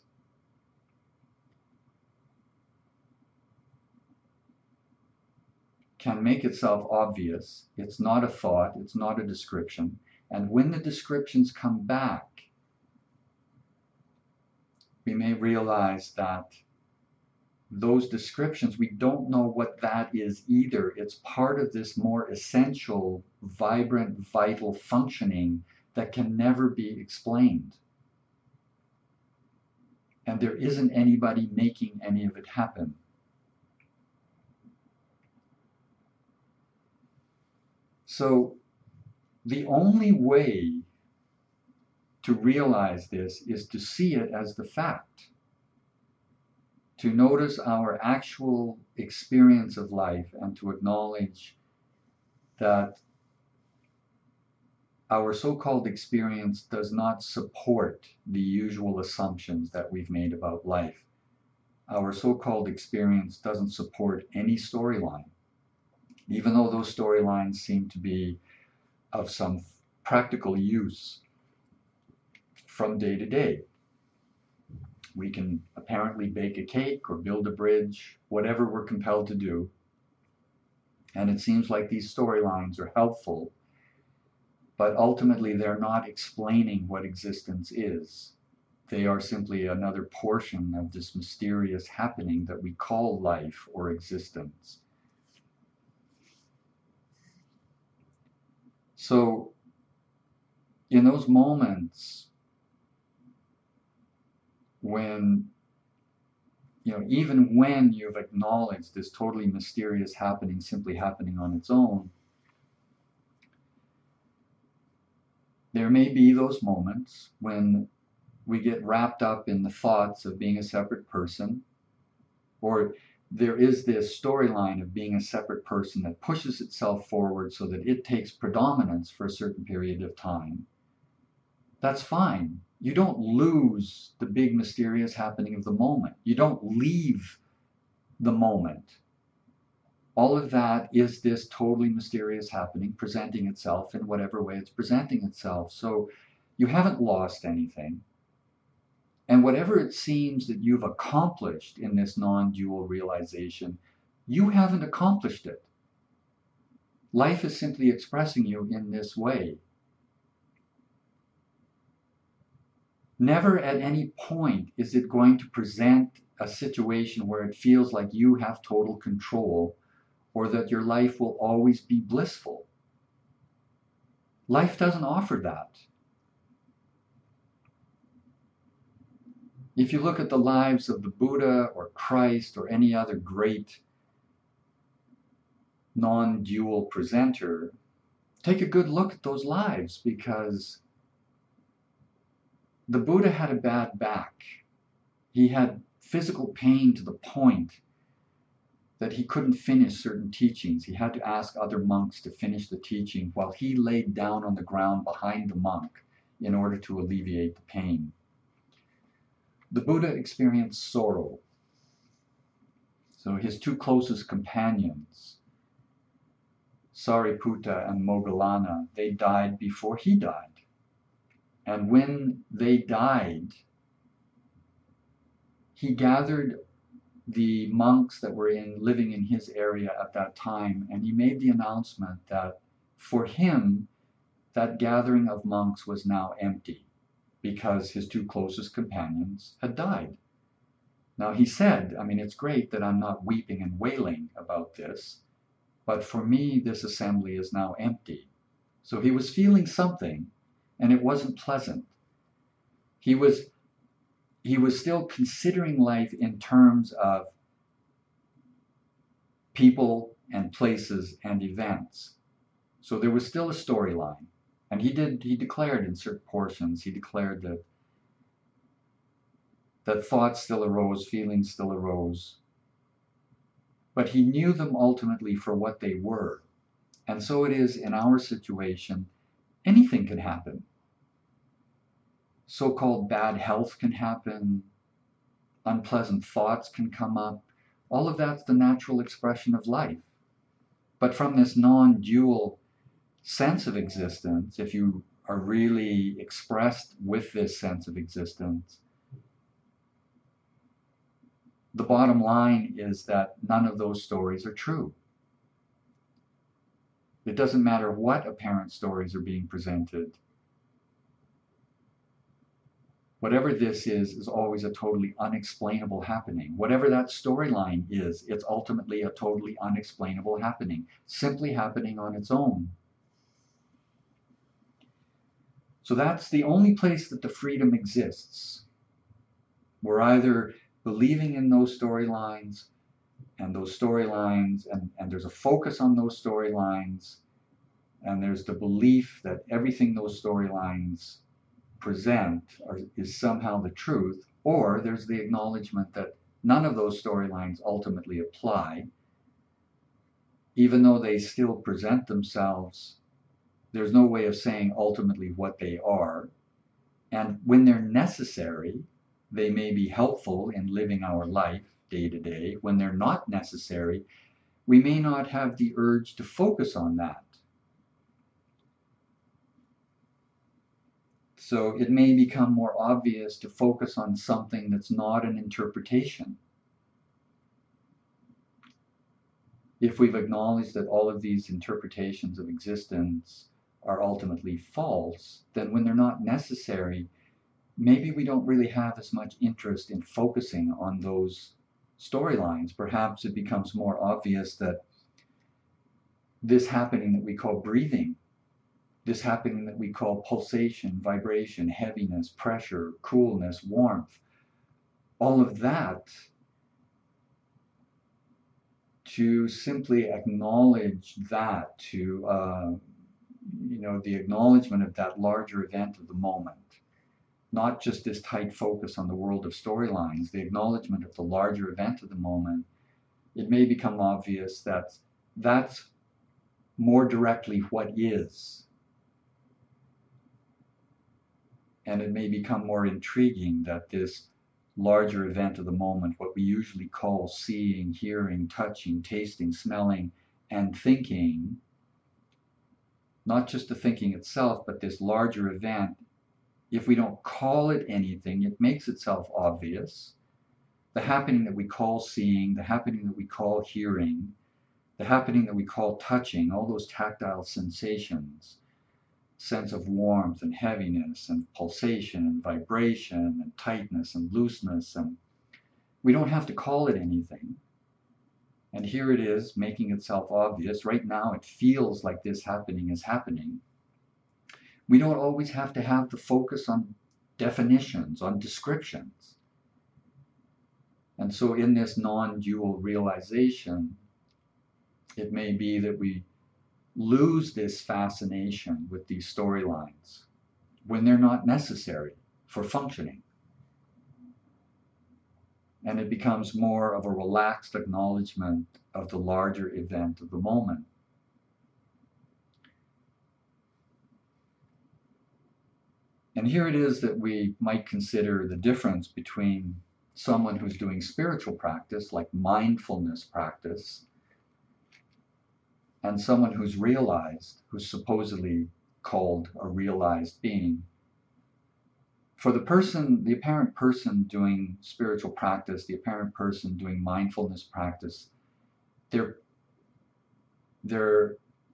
can make itself obvious. It's not a thought, it's not a description. And when the descriptions come back, we may realize that those descriptions, we don't know what that is either. It's part of this more essential, vibrant, vital functioning that can never be explained. And there isn't anybody making any of it happen. So the only way to realize this is to see it as the fact, to notice our actual experience of life and to acknowledge that our so-called experience does not support the usual assumptions that we've made about life. Our so-called experience doesn't support any storyline, even though those storylines seem to be of some practical use from day to day. We can apparently bake a cake or build a bridge, whatever we're compelled to do. And it seems like these storylines are helpful, but ultimately they're not explaining what existence is. They are simply another portion of this mysterious happening that we call life or existence. So, in those moments when, you know, even when you've acknowledged this totally mysterious happening simply happening on its own, there may be those moments when we get wrapped up in the thoughts of being a separate person, or there is this storyline of being a separate person that pushes itself forward so that it takes predominance for a certain period of time. That's fine. You don't lose the big mysterious happening of the moment. You don't leave the moment. All of that is this totally mysterious happening presenting itself in whatever way it's presenting itself. So you haven't lost anything. And whatever it seems that you've accomplished in this non-dual realization, you haven't accomplished it. Life is simply expressing you in this way. Never at any point is it going to present a situation where it feels like you have total control or that your life will always be blissful. Life doesn't offer that. If you look at the lives of the Buddha or Christ or any other great non-dual presenter, take a good look at those lives, because the Buddha had a bad back. He had physical pain to the point that he couldn't finish certain teachings. He had to ask other monks to finish the teaching while he laid down on the ground behind the monk in order to alleviate the pain. The Buddha experienced sorrow. So his two closest companions, Sariputta and Moggallana, they died before he died. And when they died, he gathered the monks that were in, living in his area at that time, and he made the announcement that for him, that gathering of monks was now empty, because his two closest companions had died. Now he said, I mean, it's great that I'm not weeping and wailing about this, but for me, this assembly is now empty. So he was feeling something, and it wasn't pleasant. He was, he was still considering life in terms of people and places and events. So there was still a storyline. And he did, he declared in certain portions, he declared that, that thoughts still arose, feelings still arose. But he knew them ultimately for what they were. And so it is in our situation, anything can happen. So-called bad health can happen, unpleasant thoughts can come up. All of that's the natural expression of life. But from this non-dual sense of existence, if you are really expressed with this sense of existence, the bottom line is that none of those stories are true. It doesn't matter what apparent stories are being presented. Whatever this is, is always a totally unexplainable happening. Whatever that storyline is, it's ultimately a totally unexplainable happening, simply happening on its own. So that's the only place that the freedom exists. We're either believing in those storylines, and those storylines, and, and there's a focus on those storylines, and there's the belief that everything those storylines present are, is somehow the truth, or there's the acknowledgement that none of those storylines ultimately apply. Even though they still present themselves, there's no way of saying ultimately what they are. And when they're necessary, they may be helpful in living our life day to day. When they're not necessary, we may not have the urge to focus on that. So it may become more obvious to focus on something that's not an interpretation. If we've acknowledged that all of these interpretations of existence are ultimately false, then when they're not necessary, maybe we don't really have as much interest in focusing on those storylines. Perhaps it becomes more obvious that this happening that we call breathing, this happening that we call pulsation, vibration, heaviness, pressure, coolness, warmth, all of that, to simply acknowledge that, to, uh, you know, the acknowledgement of that larger event of the moment, not just this tight focus on the world of storylines, the acknowledgement of the larger event of the moment, it may become obvious that that's more directly what is. And it may become more intriguing that this larger event of the moment, what we usually call seeing, hearing, touching, tasting, smelling, and thinking, not just the thinking itself, but this larger event, if we don't call it anything, it makes itself obvious. The happening that we call seeing, the happening that we call hearing, the happening that we call touching, all those tactile sensations, sense of warmth and heaviness and pulsation and vibration and tightness and looseness, and we don't have to call it anything. And here it is making itself obvious. Right now it feels like this happening is happening. We don't always have to have the focus on definitions, on descriptions. And so in this non-dual realization, it may be that we lose this fascination with these storylines when they're not necessary for functioning. And it becomes more of a relaxed acknowledgement of the larger event of the moment. And here it is that we might consider the difference between someone who's doing spiritual practice, like mindfulness practice, and someone who's realized, who's supposedly called a realized being. For the person, the apparent person doing spiritual practice, the apparent person doing mindfulness practice, they're, they're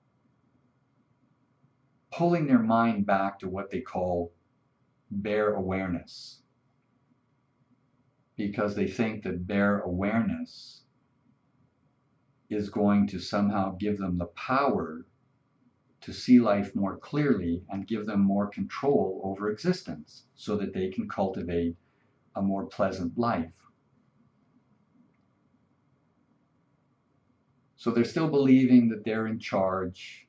pulling their mind back to what they call bare awareness, because they think that bare awareness is going to somehow give them the power to see life more clearly and give them more control over existence so that they can cultivate a more pleasant life. So they're still believing that they're in charge.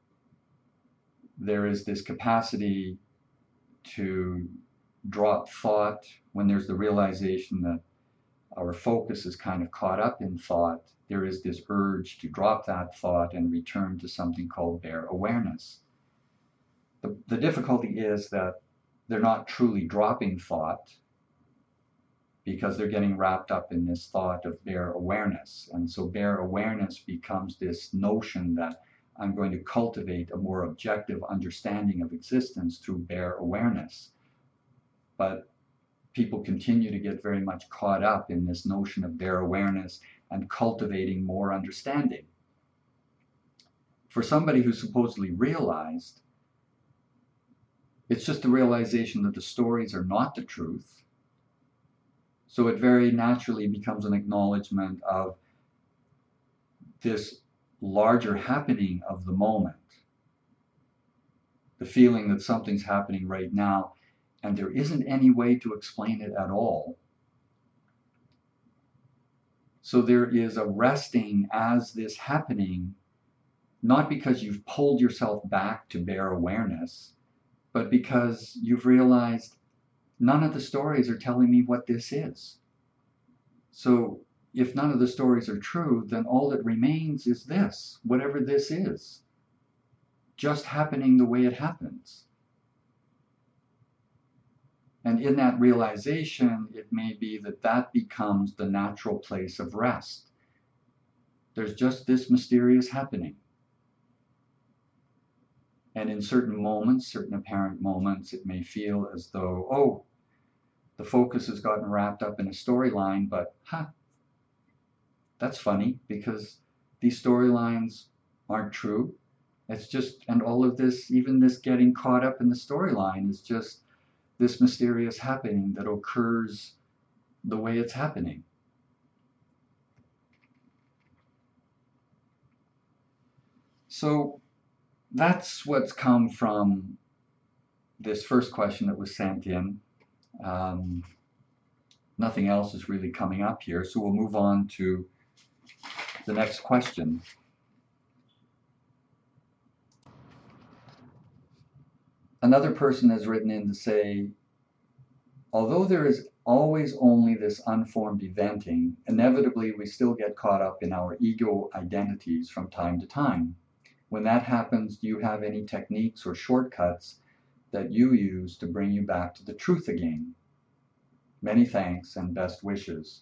There is this capacity to drop thought when there's the realization that our focus is kind of caught up in thought. There is this urge to drop that thought and return to something called bare awareness. The, the difficulty is that they're not truly dropping thought because they're getting wrapped up in this thought of bare awareness. And so bare awareness becomes this notion that I'm going to cultivate a more objective understanding of existence through bare awareness. But people continue to get very much caught up in this notion of bare awareness and cultivating more understanding. For somebody who's supposedly realized, it's just the realization that the stories are not the truth. So it very naturally becomes an acknowledgement of this larger happening of the moment. The feeling that something's happening right now and there isn't any way to explain it at all. So there is a resting as this happening, not because you've pulled yourself back to bare awareness, but because you've realized none of the stories are telling me what this is. So if none of the stories are true, then all that remains is this, whatever this is, just happening the way it happens. And in that realization, it may be that that becomes the natural place of rest. There's just this mysterious happening. And in certain moments, certain apparent moments, it may feel as though, oh, the focus has gotten wrapped up in a storyline, but huh, that's funny because these storylines aren't true. It's just, and all of this, even this getting caught up in the storyline is just this mysterious happening that occurs the way it's happening. So that's what's come from this first question that was sent in. Um, nothing else is really coming up here, so we'll move on to the next question. Another person has written in to say, although there is always only this unformed eventing, inevitably we still get caught up in our ego identities from time to time. When that happens, do you have any techniques or shortcuts that you use to bring you back to the truth again? Many thanks and best wishes.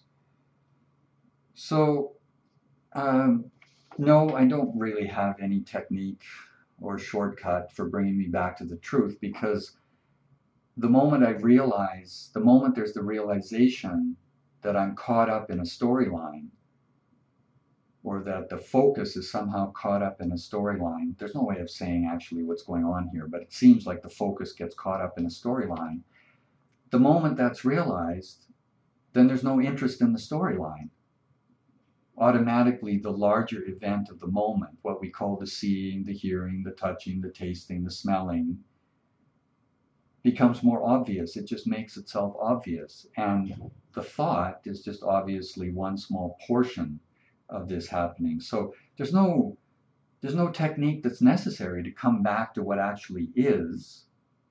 So, um, no, I don't really have any technique or shortcut for bringing me back to the truth, because the moment I realize, the moment there's the realization that I'm caught up in a storyline, or that the focus is somehow caught up in a storyline, there's no way of saying actually what's going on here, but it seems like the focus gets caught up in a storyline. The moment that's realized, then there's no interest in the storyline. Automatically, the larger event of the moment, what we call the seeing, the hearing, the touching, the tasting, the smelling, becomes more obvious. It just makes itself obvious. And the thought is just obviously one small portion of this happening. So there's no, there's no technique that's necessary to come back to what actually is.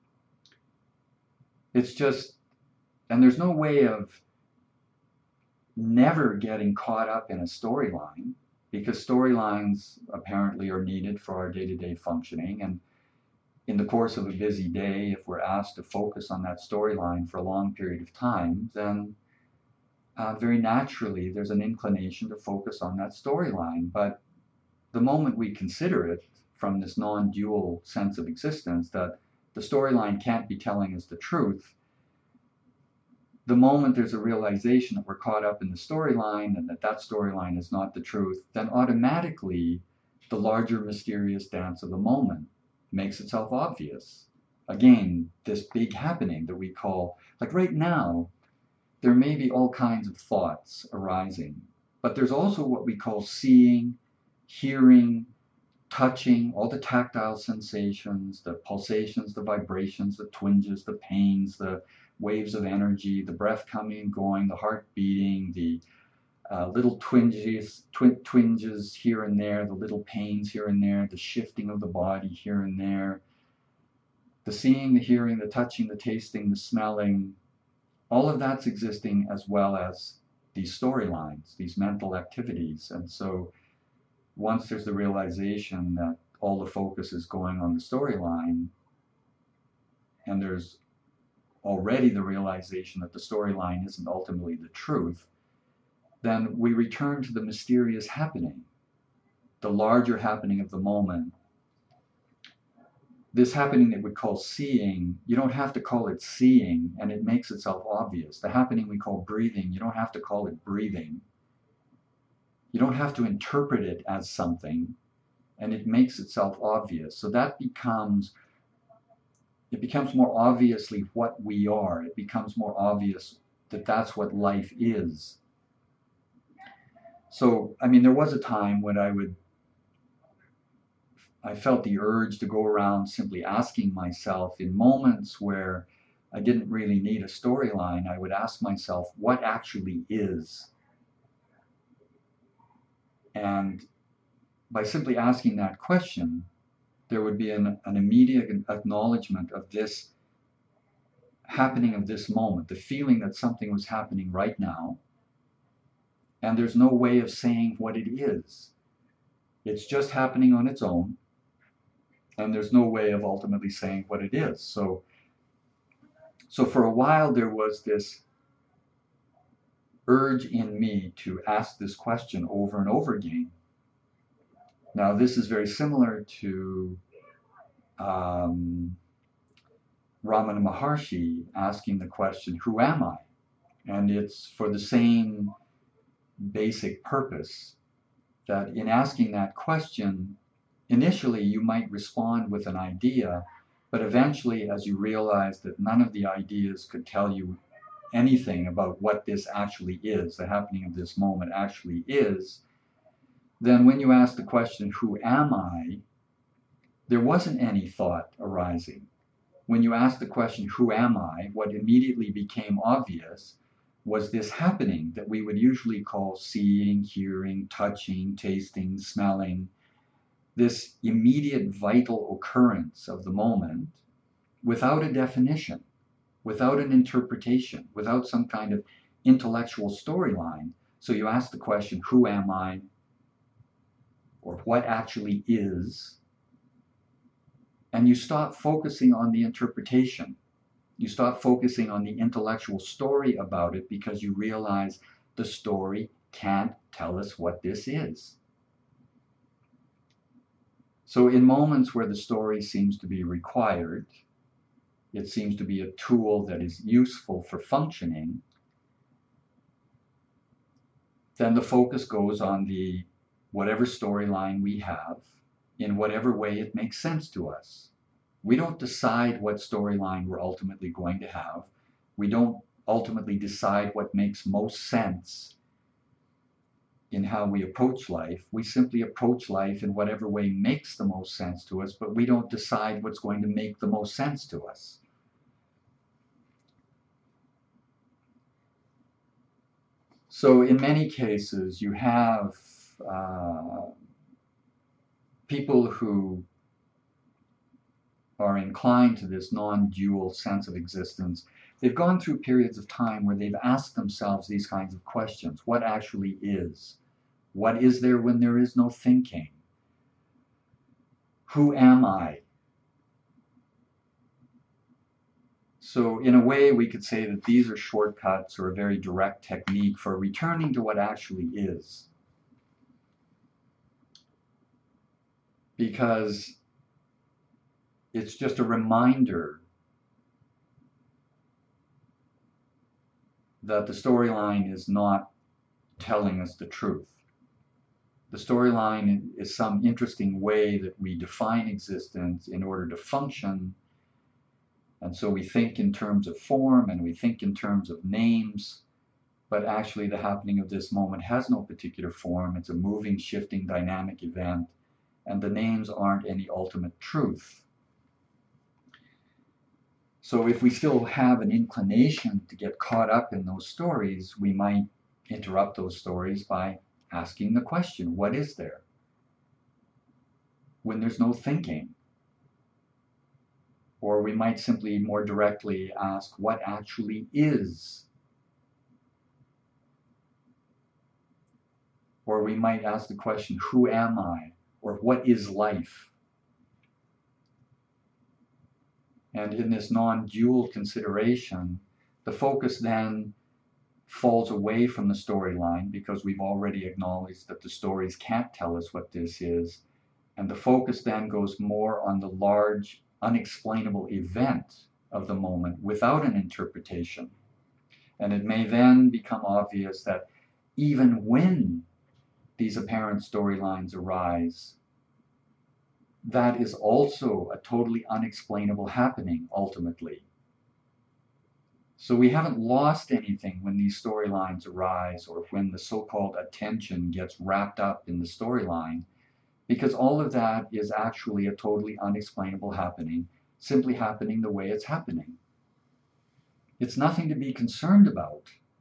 It's just, and there's no way of never getting caught up in a storyline, because storylines apparently are needed for our day-to-day functioning. And in the course of a busy day, if we're asked to focus on that storyline for a long period of time, then uh, very naturally there's an inclination to focus on that storyline. But the moment we consider it from this non-dual sense of existence, that the storyline can't be telling us the truth, the moment there's a realization that we're caught up in the storyline and that that storyline is not the truth, then automatically the larger mysterious dance of the moment makes itself obvious. Again, this big happening that we call, like right now, there may be all kinds of thoughts arising, but there's also what we call seeing, hearing, touching, all the tactile sensations, the pulsations, the vibrations, the twinges, the pains, the waves of energy, the breath coming and going, the heart beating, the uh, little twinges, twi twinges here and there, the little pains here and there, the shifting of the body here and there, the seeing, the hearing, the touching, the tasting, the smelling, all of that's existing, as well as these storylines, these mental activities. And so once there's the realization that all the focus is going on the storyline, and there's already the realization that the storyline isn't ultimately the truth, then we return to the mysterious happening, the larger happening of the moment. This happening that we call seeing, you don't have to call it seeing, and it makes itself obvious. The happening we call breathing, you don't have to call it breathing. You don't have to interpret it as something, and it makes itself obvious. So that becomes It becomes more obviously what we are. It becomes more obvious that that's what life is. So, I mean, there was a time when I would, I felt the urge to go around simply asking myself, in moments where I didn't really need a storyline, I would ask myself, what actually is? And by simply asking that question, there would be an, an immediate acknowledgement of this happening of this moment, the feeling that something was happening right now, and there's no way of saying what it is. It's just happening on its own, and there's no way of ultimately saying what it is. So, so for a while there was this urge in me to ask this question over and over again. Now, this is very similar to um, Ramana Maharshi asking the question, who am I? And it's for the same basic purpose, that in asking that question, initially you might respond with an idea, but eventually as you realize that none of the ideas could tell you anything about what this actually is, the happening of this moment actually is, then when you ask the question, who am I? There wasn't any thought arising. When you ask the question, who am I? What immediately became obvious was this happening that we would usually call seeing, hearing, touching, tasting, smelling, this immediate vital occurrence of the moment without a definition, without an interpretation, without some kind of intellectual storyline. So you ask the question, who am I? Or what actually is? And you stop focusing on the interpretation. You stop focusing on the intellectual story about it because you realize the story can't tell us what this is. So in moments where the story seems to be required, it seems to be a tool that is useful for functioning, then the focus goes on the whatever storyline we have in whatever way it makes sense to us. We don't decide what storyline we're ultimately going to have. We don't ultimately decide what makes most sense in how we approach life. We simply approach life in whatever way makes the most sense to us, but we don't decide what's going to make the most sense to us. So in many cases, you have uh, people who are inclined to this non-dual sense of existence. They've gone through periods of time where they've asked themselves these kinds of questions. What actually is? What is there when there is no thinking? Who am I? So in a way, we could say that these are shortcuts or a very direct technique for returning to what actually is. Because it's just a reminder that the storyline is not telling us the truth. The storyline is some interesting way that we define existence in order to function. And so we think in terms of form and we think in terms of names, but actually the happening of this moment has no particular form. It's a moving, shifting, dynamic event, and the names aren't any ultimate truth. So if we still have an inclination to get caught up in those stories, we might interrupt those stories by asking the question, what is there? When there's no thinking. Or we might simply more directly ask, what actually is? Or we might ask the question, who am I? Or what is life? And in this non-dual consideration, the focus then falls away from the storyline because we've already acknowledged that the stories can't tell us what this is. And the focus then goes more on the large, unexplainable event of the moment without an interpretation. And it may then become obvious that even when these apparent storylines arise, that is also a totally unexplainable happening ultimately. So we haven't lost anything when these storylines arise or when the so-called attention gets wrapped up in the storyline, because all of that is actually a totally unexplainable happening, simply happening the way it's happening. It's nothing to be concerned about.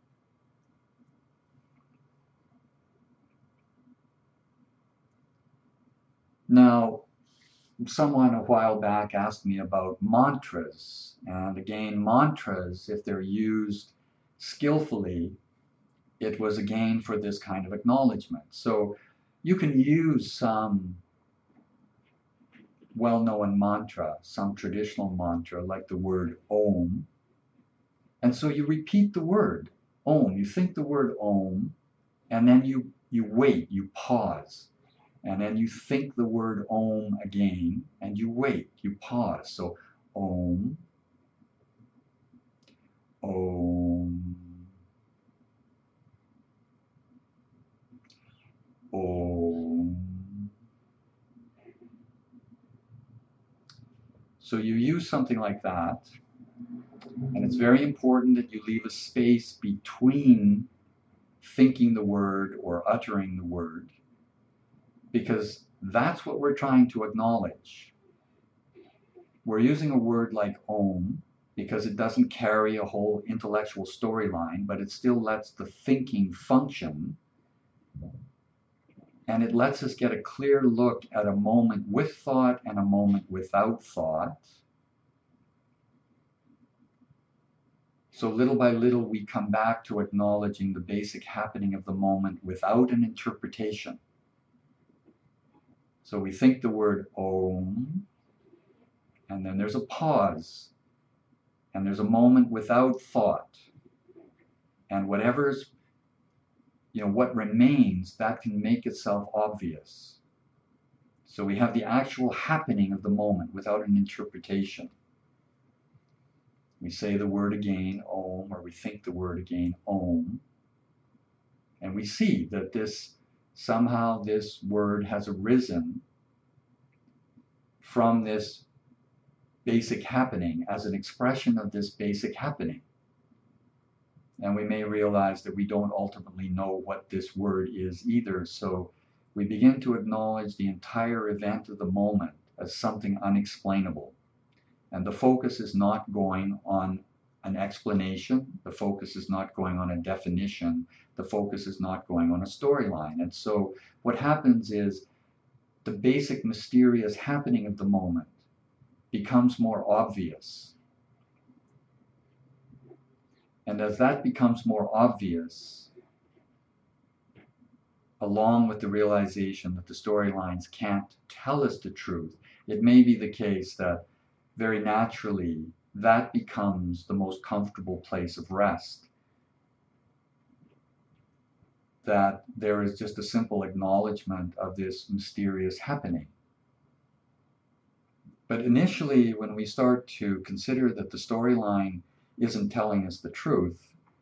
Now, someone a while back asked me about mantras, and again, mantras, if they're used skillfully, it was again for this kind of acknowledgement. So you can use some well-known mantra, some traditional mantra, like the word Om, and so you repeat the word Om, you think the word Om, and then you, you wait, you pause. And then you think the word Om again, and you wait, you pause. So Om, Om, Om. So you use something like that, and it's very important that you leave a space between thinking the word or uttering the word, because that's what we're trying to acknowledge. We're using a word like Om because it doesn't carry a whole intellectual storyline, but it still lets the thinking function, and it lets us get a clear look at a moment with thought and a moment without thought. So little by little, we come back to acknowledging the basic happening of the moment without an interpretation. So we think the word Om, and then there's a pause, and there's a moment without thought. And whatever's, you know, what remains, that can make itself obvious. So we have the actual happening of the moment without an interpretation. We say the word again, Om, or we think the word again, Om. And we see that this, somehow this word has arisen from this basic happening as an expression of this basic happening. And we may realize that we don't ultimately know what this word is either. So we begin to acknowledge the entire event of the moment as something unexplainable. And the focus is not going on an explanation. The focus is not going on a definition. The focus is not going on a storyline. And so what happens is the basic mysterious happening of the moment becomes more obvious. And as that becomes more obvious, along with the realization that the storylines can't tell us the truth, it may be the case that very naturally that becomes the most comfortable place of rest. That there is just a simple acknowledgement of this mysterious happening. But initially, when we start to consider that the storyline isn't telling us the truth,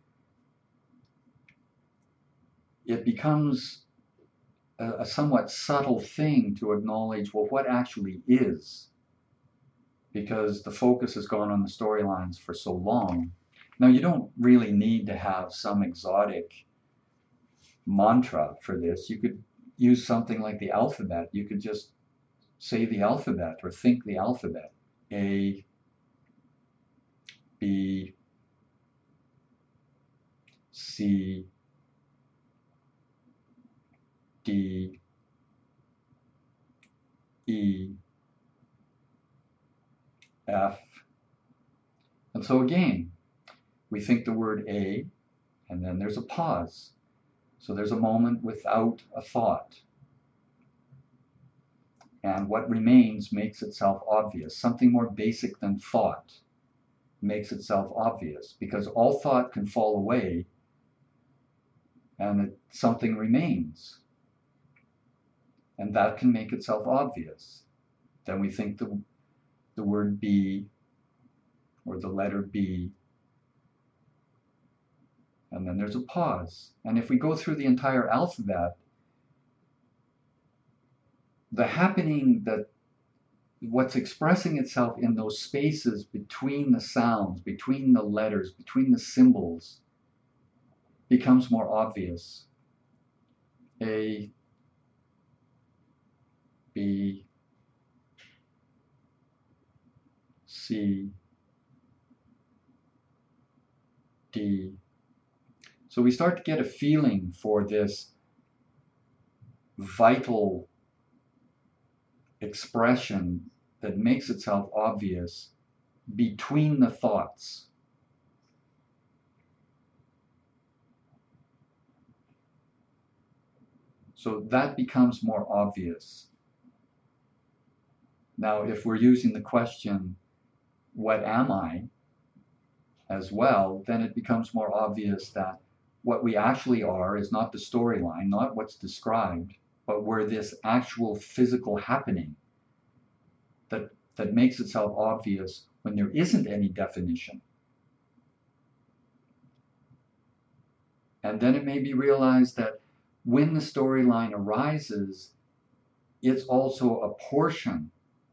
it becomes a, a somewhat subtle thing to acknowledge, well, what actually is, because the focus has gone on the storylines for so long. Now, you don't really need to have some exotic mantra for this. You could use something like the alphabet. You could just say the alphabet or think the alphabet. A, B, C, D, E, F. And so again, we think the word A, and then there's a pause. So there's a moment without a thought. And what remains makes itself obvious. Something more basic than thought makes itself obvious, because all thought can fall away and it, something remains. And that can make itself obvious. Then we think the, the word B, or the letter B, and then there's a pause. And if we go through the entire alphabet, the happening that what's expressing itself in those spaces between the sounds, between the letters, between the symbols, becomes more obvious. A, B, C, D. So we start to get a feeling for this vital expression that makes itself obvious between the thoughts. So that becomes more obvious. Now, if we're using the question, what am I, as well, then it becomes more obvious that what we actually are is not the storyline, not what's described, but where this actual physical happening that, that makes itself obvious when there isn't any definition. And then it may be realized that when the storyline arises, it's also a portion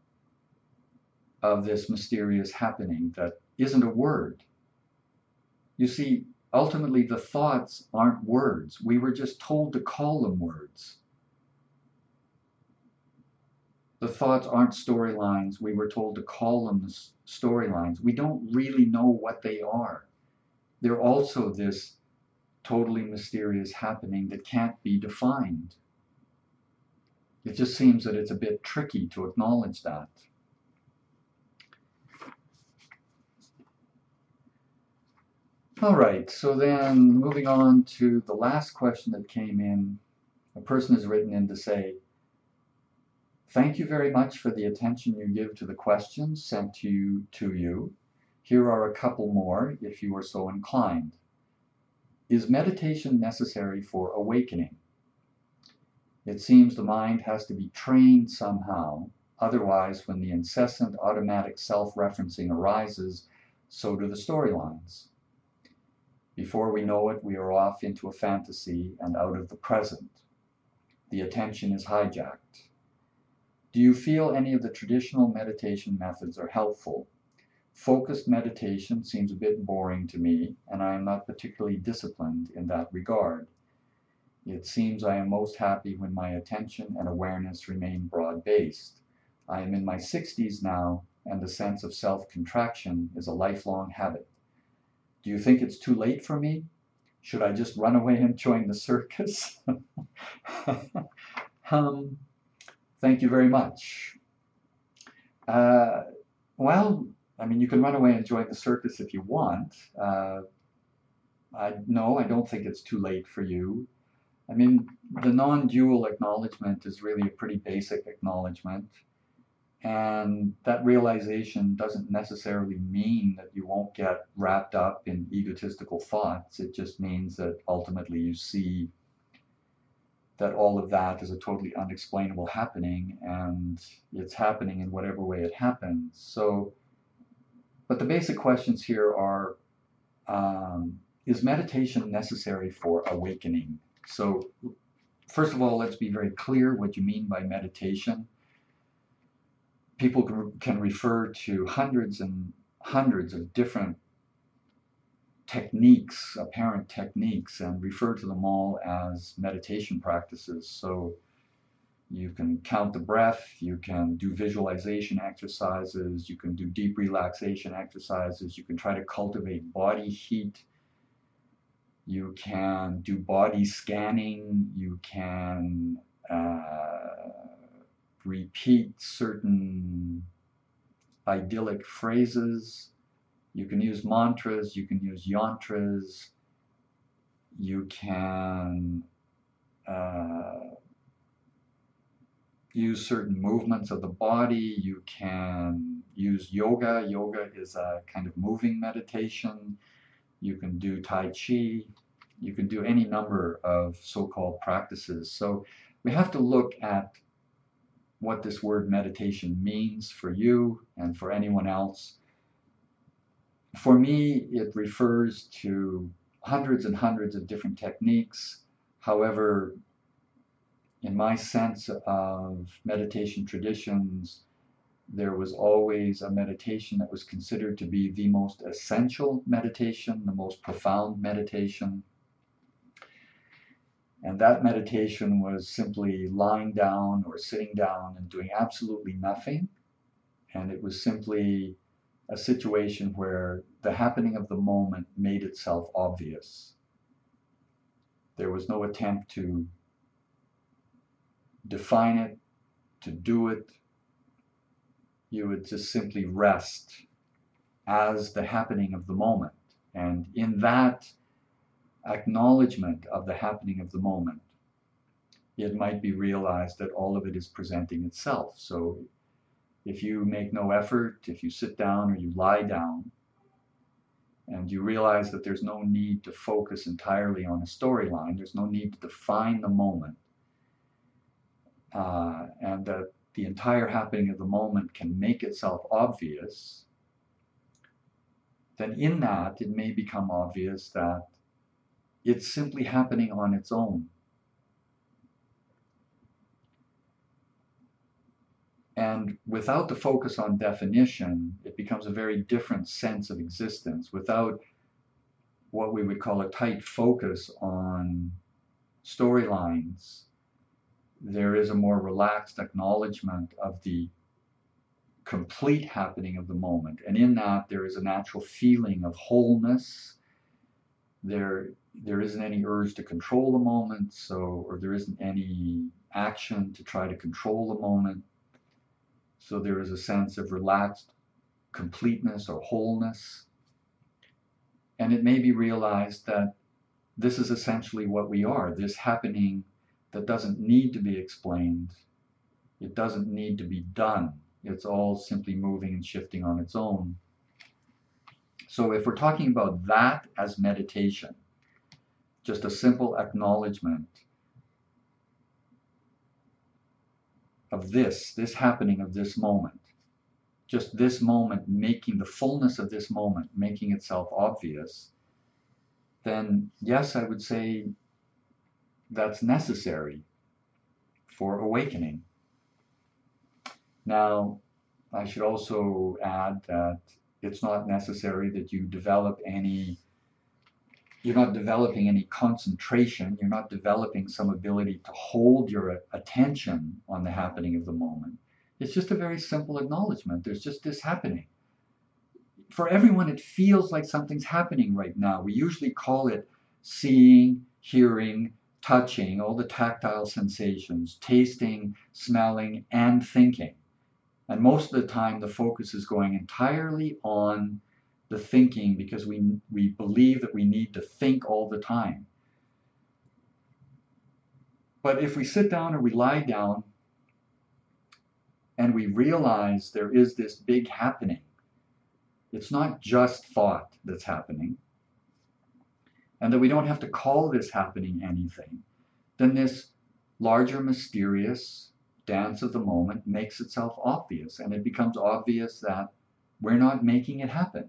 of this mysterious happening that isn't a word. You see, ultimately the thoughts aren't words. We were just told to call them words. The thoughts aren't storylines. We were told to call them storylines. We don't really know what they are. They're also this totally mysterious happening that can't be defined. It just seems that it's a bit tricky to acknowledge that. All right, so then moving on to the last question that came in, a person has written in to say, thank you very much for the attention you give to the questions sent to you. To you. Here are a couple more if you are so inclined. Is meditation necessary for awakening? It seems the mind has to be trained somehow. Otherwise, when the incessant automatic self-referencing arises, so do the storylines. Before we know it, we are off into a fantasy and out of the present. The attention is hijacked. Do you feel any of the traditional meditation methods are helpful? Focused meditation seems a bit boring to me, and I am not particularly disciplined in that regard. It seems I am most happy when my attention and awareness remain broad-based. I am in my sixties now, and the sense of self-contraction is a lifelong habit. Do you think it's too late for me? Should I just run away and join the circus? um, thank you very much. Uh, well, I mean, you can run away and join the circus if you want. Uh, I, no, I don't think it's too late for you. I mean, the non-dual acknowledgement is really a pretty basic acknowledgement. And that realization doesn't necessarily mean that you won't get wrapped up in egotistical thoughts. It just means that ultimately you see that all of that is a totally unexplainable happening, and it's happening in whatever way it happens. So, but the basic questions here are, um, is meditation necessary for awakening? So, first of all, let's be very clear what you mean by meditation. People can refer to hundreds and hundreds of different techniques, apparent techniques, and refer to them all as meditation practices. So you can count the breath, you can do visualization exercises, you can do deep relaxation exercises, you can try to cultivate body heat, you can do body scanning, you can uh, repeat certain idyllic phrases. You can use mantras, you can use yantras, you can uh, use certain movements of the body, you can use yoga. Yoga is a kind of moving meditation. You can do Tai Chi, you can do any number of so-called practices. So we have to look at what this word meditation means for you and for anyone else. For me, it refers to hundreds and hundreds of different techniques. However, in my sense of meditation traditions, there was always a meditation that was considered to be the most essential meditation, the most profound meditation. And that meditation was simply lying down or sitting down and doing absolutely nothing. And it was simply a situation where the happening of the moment made itself obvious. There was no attempt to define it, to do it. You would just simply rest as the happening of the moment. And in that acknowledgement of the happening of the moment, it might be realized that all of it is presenting itself. So if you make no effort, if you sit down or you lie down, and you realize that there's no need to focus entirely on a storyline, there's no need to define the moment, uh, and that the entire happening of the moment can make itself obvious, then in that it may become obvious that it's simply happening on its own. And without the focus on definition, it becomes a very different sense of existence. Without what we would call a tight focus on storylines, there is a more relaxed acknowledgement of the complete happening of the moment. And in that, there is a natural feeling of wholeness. There, there isn't any urge to control the moment, so, or there isn't any action to try to control the moment. So there is a sense of relaxed completeness or wholeness. And it may be realized that this is essentially what we are, this happening that doesn't need to be explained. It doesn't need to be done. It's all simply moving and shifting on its own. So if we're talking about that as meditation, just a simple acknowledgement of this, this happening of this moment, just this moment making the fullness of this moment, making itself obvious, then yes, I would say that's necessary for awakening. Now, I should also add that it's not necessary that you develop any, you're not developing any concentration, you're not developing some ability to hold your attention on the happening of the moment. It's just a very simple acknowledgement. There's just this happening. For everyone, it feels like something's happening right now. We usually call it seeing, hearing, touching, all the tactile sensations, tasting, smelling, and thinking. And most of the time, the focus is going entirely on the thinking because we, we believe that we need to think all the time. But if we sit down or we lie down and we realize there is this big happening, it's not just thought that's happening, and that we don't have to call this happening anything, then this larger, mysterious dance of the moment makes itself obvious, and it becomes obvious that we're not making it happen.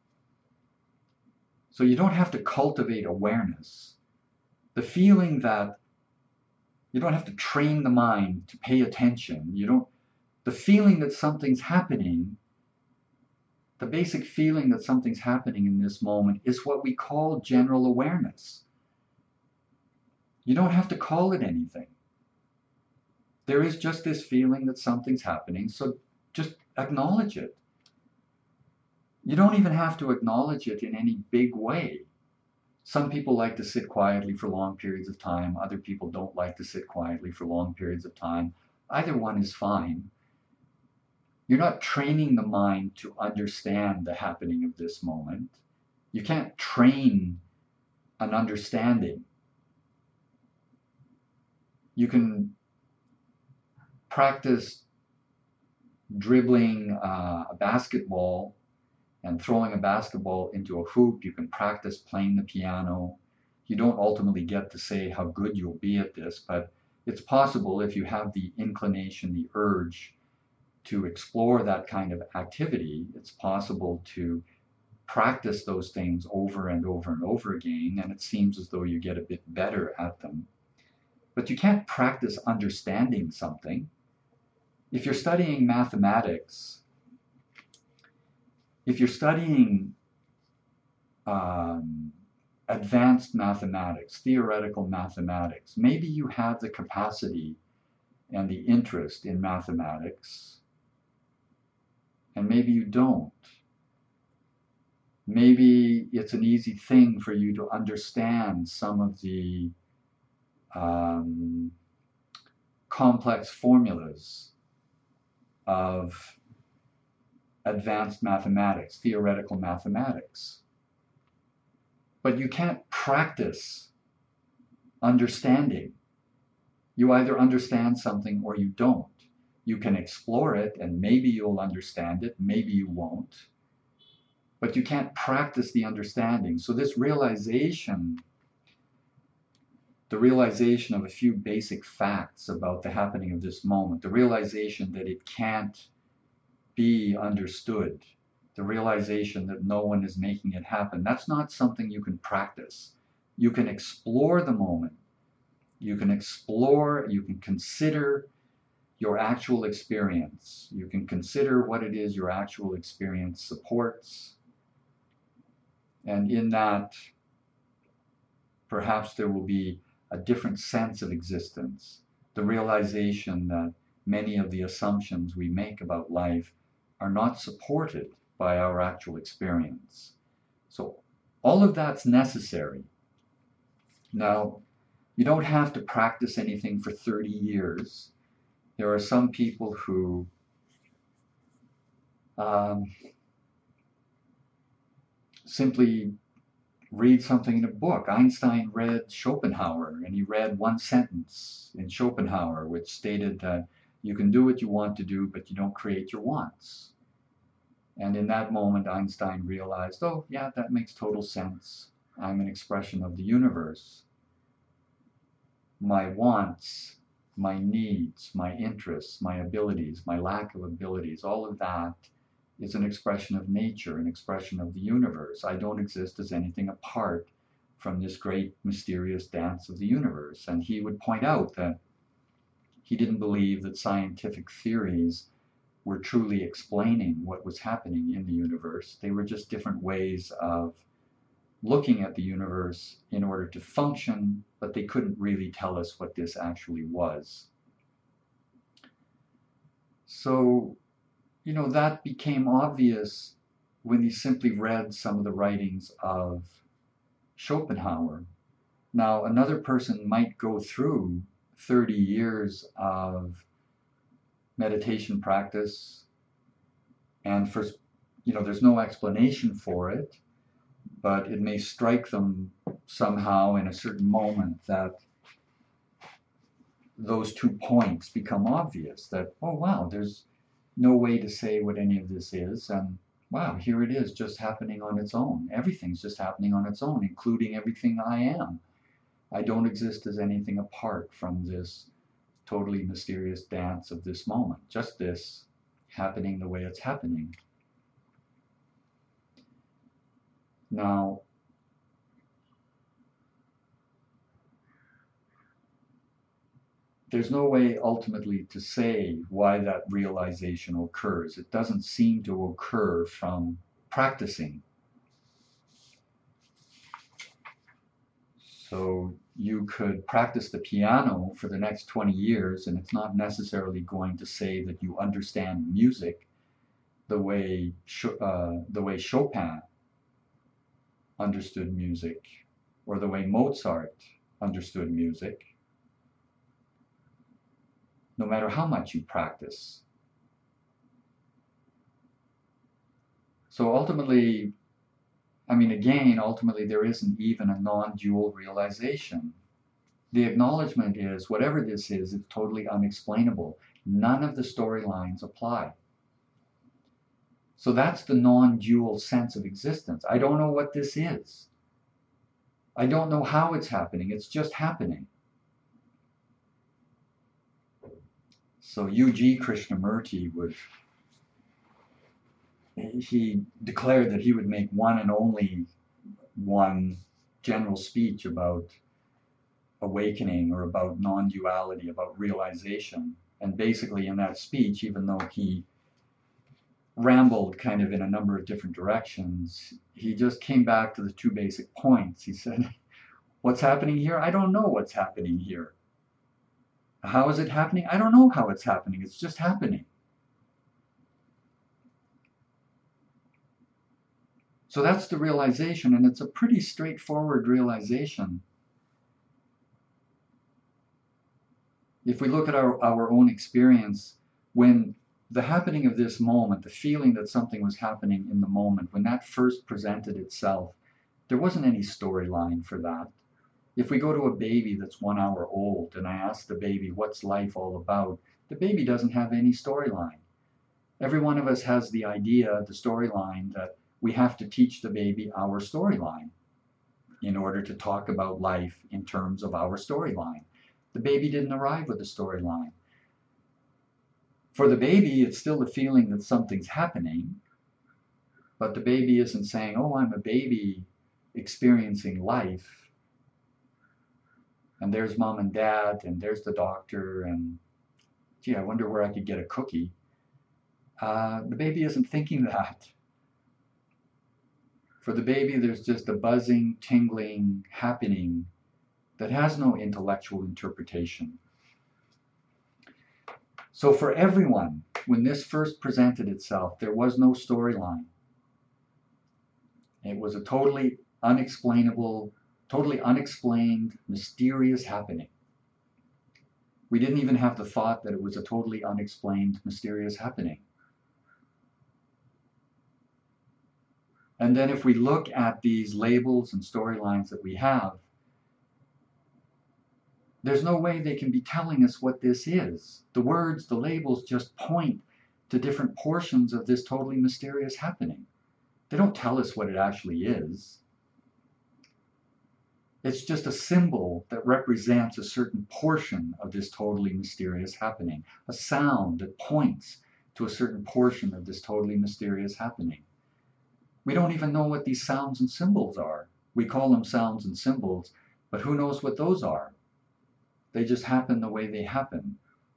So you don't have to cultivate awareness. The feeling that you don't have to train the mind to pay attention. You don't, the feeling that something's happening, the basic feeling that something's happening in this moment is what we call general awareness. You don't have to call it anything. There is just this feeling that something's happening, so just acknowledge it. You don't even have to acknowledge it in any big way. Some people like to sit quietly for long periods of time. Other people don't like to sit quietly for long periods of time. Either one is fine. You're not training the mind to understand the happening of this moment. You can't train an understanding. You can practice dribbling uh, a basketball and throwing a basketball into a hoop. You can practice playing the piano. You don't ultimately get to say how good you'll be at this, but it's possible if you have the inclination, the urge to explore that kind of activity, it's possible to practice those things over and over and over again, and it seems as though you get a bit better at them. But you can't practice understanding something. If you're studying mathematics, if you're studying um, advanced mathematics, theoretical mathematics, maybe you have the capacity and the interest in mathematics, and maybe you don't. Maybe it's an easy thing for you to understand some of the um, complex formulas of advanced mathematics, theoretical mathematics. But you can't practice understanding. You either understand something or you don't. You can explore it and maybe you'll understand it, maybe you won't. But you can't practice the understanding. So this realization the realization of a few basic facts about the happening of this moment, the realization that it can't be understood, the realization that no one is making it happen, that's not something you can practice. You can explore the moment. You can explore, you can consider your actual experience. You can consider what it is your actual experience supports. And in that, perhaps there will be a different sense of existence, the realization that many of the assumptions we make about life are not supported by our actual experience. So all of that's necessary. Now, you don't have to practice anything for thirty years. There are some people who um, simply read something in a book. Einstein read Schopenhauer, and he read one sentence in Schopenhauer which stated that you can do what you want to do, but you don't create your wants. And in that moment, Einstein realized, oh, yeah, that makes total sense. I'm an expression of the universe. My wants, my needs, my interests, my abilities, my lack of abilities, all of that is an expression of nature, an expression of the universe. I don't exist as anything apart from this great mysterious dance of the universe. And he would point out that he didn't believe that scientific theories were truly explaining what was happening in the universe. They were just different ways of looking at the universe in order to function, but they couldn't really tell us what this actually was. So, you know, that became obvious when he simply read some of the writings of Schopenhauer. Now, another person might go through thirty years of meditation practice, and for, you know, there's no explanation for it, but it may strike them somehow in a certain moment that those two points become obvious, that, oh wow, there's no way to say what any of this is, and wow, here it is just happening on its own. Everything's just happening on its own, including everything I am. I don't exist as anything apart from this totally mysterious dance of this moment, just this happening the way it's happening. Now, there's no way ultimately to say why that realization occurs. It doesn't seem to occur from practicing. So you could practice the piano for the next twenty years, and it's not necessarily going to say that you understand music the way uh, the way Chopin understood music, or the way Mozart understood music, no matter how much you practice. So ultimately, I mean, again, ultimately there isn't even a non-dual realization. The acknowledgement is, whatever this is, it's totally unexplainable. None of the storylines apply. So that's the non-dual sense of existence. I don't know what this is. I don't know how it's happening. It's just happening. So U G Krishnamurti would, he declared that he would make one and only one general speech about awakening or about non-duality, about realization. And basically in that speech, even though he rambled kind of in a number of different directions, he just came back to the two basic points. He said, what's happening here? I don't know what's happening here. How is it happening? I don't know how it's happening. It's just happening. So that's the realization, and it's a pretty straightforward realization. If we look at our, our own experience, when the happening of this moment, the feeling that something was happening in the moment, when that first presented itself, there wasn't any storyline for that. If we go to a baby that's one hour old and I ask the baby, what's life all about? The baby doesn't have any storyline. Every one of us has the idea, the storyline, that we have to teach the baby our storyline. in order to talk about life in terms of our storyline. The baby didn't arrive with a storyline. For the baby, it's still a feeling that something's happening, but the baby isn't saying, oh, I'm a baby experiencing life, and there's mom and dad, and there's the doctor, and gee, I wonder where I could get a cookie. Uh, the baby isn't thinking that. For the baby, there's just a buzzing, tingling happening that has no intellectual interpretation. So for everyone, when this first presented itself, there was no storyline. It was a totally unexplainable, totally unexplained, mysterious happening. We didn't even have the thought that it was a totally unexplained, mysterious happening. And then if we look at these labels and storylines that we have, there's no way they can be telling us what this is. The words, the labels just point to different portions of this totally mysterious happening. They don't tell us what it actually is. It's just a symbol that represents a certain portion of this totally mysterious happening, a sound that points to a certain portion of this totally mysterious happening. We don't even know what these sounds and symbols are. We call them sounds and symbols, but who knows what those are? They just happen the way they happen.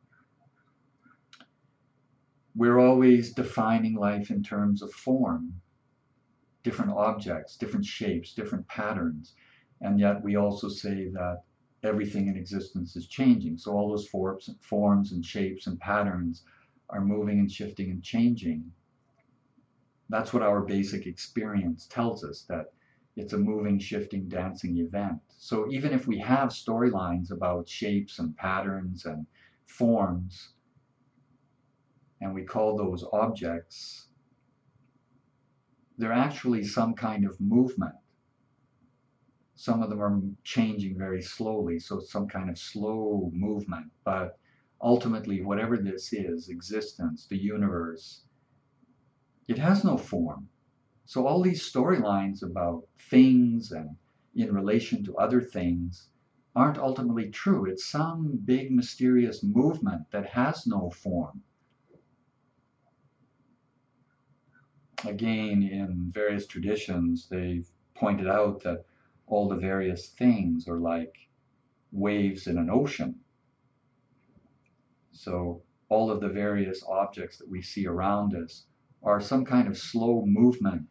We're always defining life in terms of form, different objects, different shapes, different patterns, and yet we also say that everything in existence is changing. So all those forms, forms and shapes and patterns are moving and shifting and changing. That's what our basic experience tells us, that it's a moving, shifting, dancing event. So even if we have storylines about shapes and patterns and forms, and we call those objects, they're actually some kind of movement. Some of them are changing very slowly, so it's some kind of slow movement. But ultimately, whatever this is, existence, the universe, it has no form. So all these storylines about things and in relation to other things aren't ultimately true. It's some big mysterious movement that has no form. Again, in various traditions, they've pointed out that all the various things are like waves in an ocean. So all of the various objects that we see around us are some kind of slow movement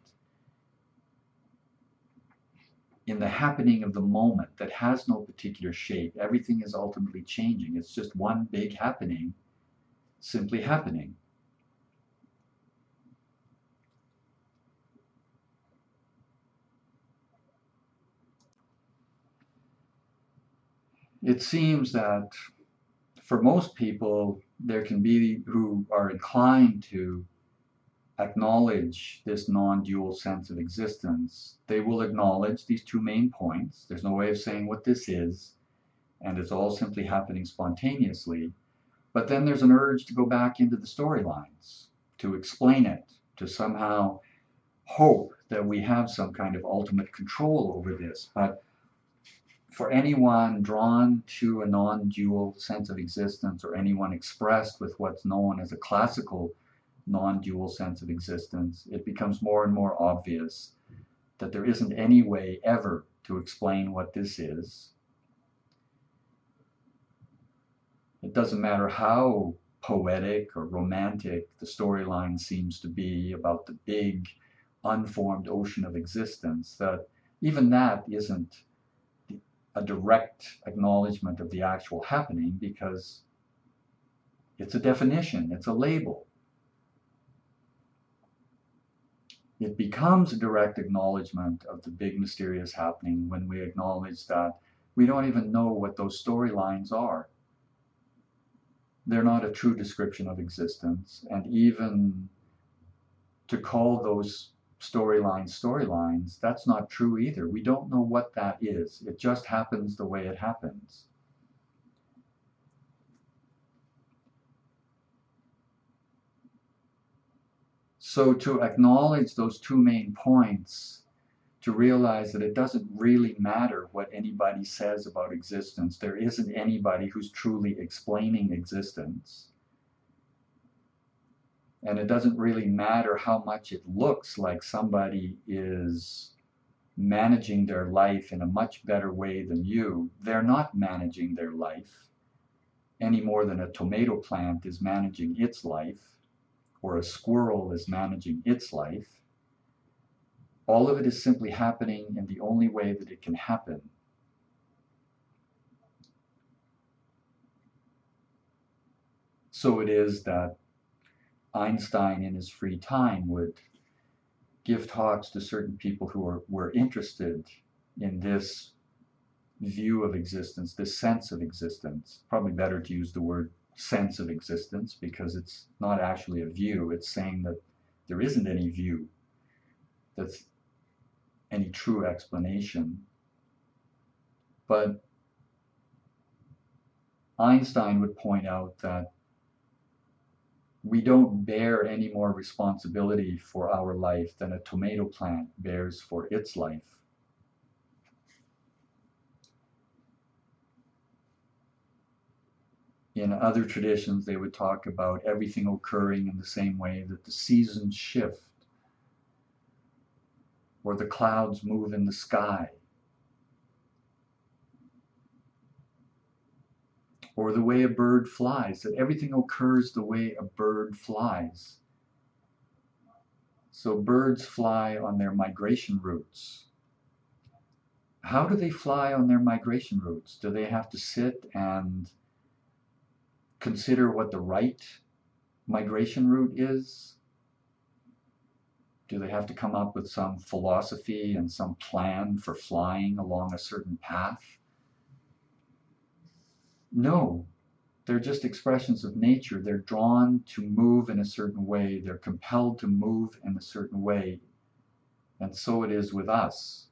in the happening of the moment that has no particular shape. Everything is ultimately changing. It's just one big happening, simply happening. It seems that for most people, there can be who are inclined to acknowledge this non-dual sense of existence. They will acknowledge these two main points. There's no way of saying what this is, and it's all simply happening spontaneously. But then there's an urge to go back into the storylines, to explain it, to somehow hope that we have some kind of ultimate control over this. But for anyone drawn to a non-dual sense of existence, or anyone expressed with what's known as a classical non-dual sense of existence, it becomes more and more obvious that there isn't any way ever to explain what this is. It doesn't matter how poetic or romantic the storyline seems to be about the big, unformed ocean of existence, that even that isn't a direct acknowledgement of the actual happening, because it's a definition, it's a label. It becomes a direct acknowledgement of the big mysterious happening when we acknowledge that we don't even know what those storylines are. They're not a true description of existence, and even to call those storylines storylines, that's not true either. We don't know what that is. It just happens the way it happens. So to acknowledge those two main points, to realize that it doesn't really matter what anybody says about existence. There isn't anybody who's truly explaining existence. And it doesn't really matter how much it looks like somebody is managing their life in a much better way than you. They're not managing their life any more than a tomato plant is managing its life, or a squirrel is managing its life. All of it is simply happening in the only way that it can happen. So it is that Einstein in his free time would give talks to certain people who are, were interested in this view of existence, this sense of existence. Probably better to use the word sense of existence, because it's not actually a view. It's saying that there isn't any view that's any true explanation. But Einstein would point out that we don't bear any more responsibility for our life than a tomato plant bears for its life. In other traditions, they would talk about everything occurring in the same way that the seasons shift, or the clouds move in the sky, or the way a bird flies, that everything occurs the way a bird flies. So birds fly on their migration routes. How do they fly on their migration routes? Do they have to sit and consider what the right migration route is? Do they have to come up with some philosophy and some plan for flying along a certain path? No, they're just expressions of nature. They're drawn to move in a certain way. They're compelled to move in a certain way. And so it is with us.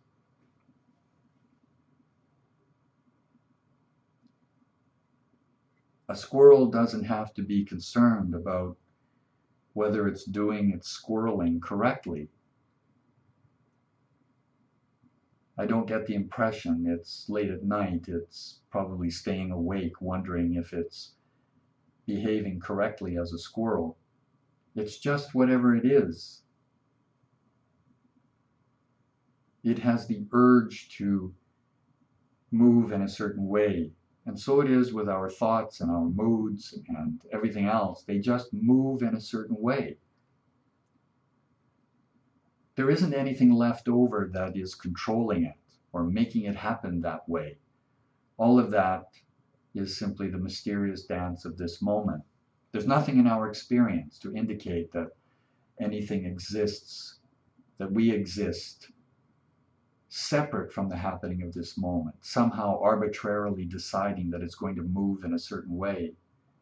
A squirrel doesn't have to be concerned about whether it's doing its squirreling correctly. I don't get the impression it's late at night, it's probably staying awake, wondering if it's behaving correctly as a squirrel. It's just whatever it is. It has the urge to move in a certain way. And so it is with our thoughts and our moods and everything else. They just move in a certain way. There isn't anything left over that is controlling it or making it happen that way. All of that is simply the mysterious dance of this moment. There's nothing in our experience to indicate that anything exists, that we exist separate from the happening of this moment, somehow arbitrarily deciding that it's going to move in a certain way.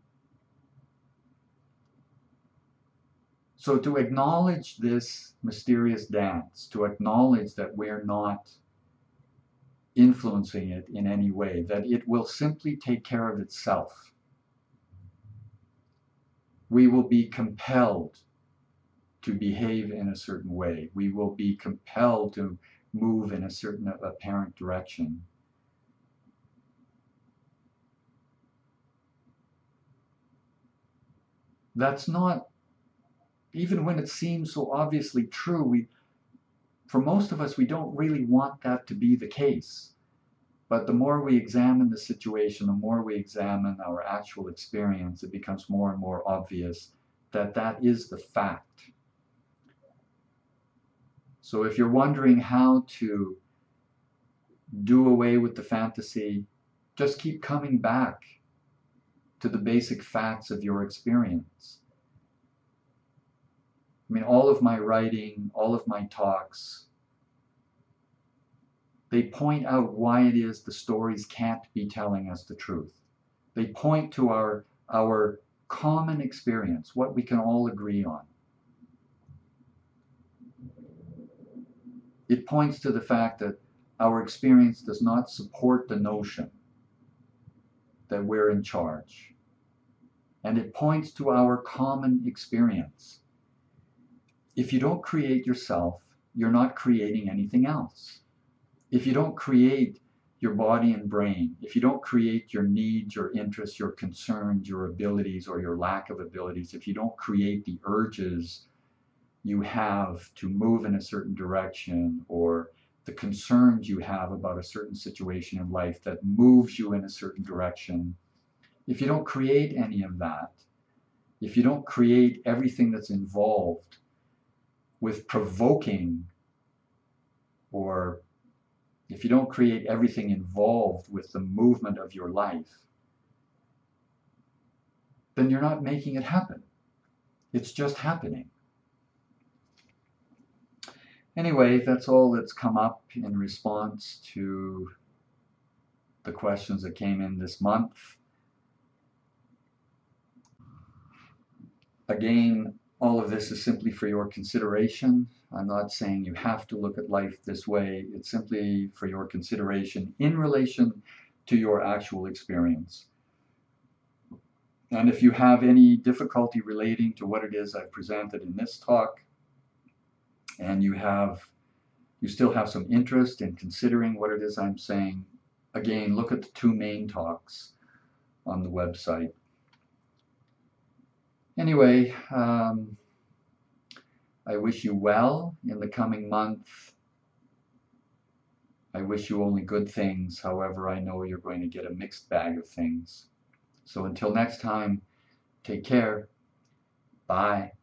So to acknowledge this mysterious dance, to acknowledge that we're not influencing it in any way, that it will simply take care of itself. We will be compelled to behave in a certain way. We will be compelled to move in a certain apparent direction. That's not, even when it seems so obviously true, we, for most of us, we don't really want that to be the case. But the more we examine the situation, the more we examine our actual experience, it becomes more and more obvious that that is the fact. So if you're wondering how to do away with the fantasy, just keep coming back to the basic facts of your experience. I mean, all of my writing, all of my talks, they point out why it is the stories can't be telling us the truth. They point to our, our common experience, what we can all agree on. It points to the fact that our experience does not support the notion that we're in charge. And it points to our common experience. If you don't create yourself, you're not creating anything else. If you don't create your body and brain, if you don't create your needs, your interests, your concerns, your abilities, or your lack of abilities, if you don't create the urges you have to move in a certain direction, or the concerns you have about a certain situation in life that moves you in a certain direction, if you don't create any of that, if you don't create everything that's involved with provoking, or if you don't create everything involved with the movement of your life, then you're not making it happen. It's just happening. Anyway, that's all that's come up in response to the questions that came in this month. Again, all of this is simply for your consideration. I'm not saying you have to look at life this way. It's simply for your consideration in relation to your actual experience. And if you have any difficulty relating to what it is I've presented in this talk, and you have, you still have some interest in considering what it is I'm saying, again, look at the two main talks on the website. Anyway, um, I wish you well in the coming month. I wish you only good things. However, I know you're going to get a mixed bag of things. So until next time, take care. Bye.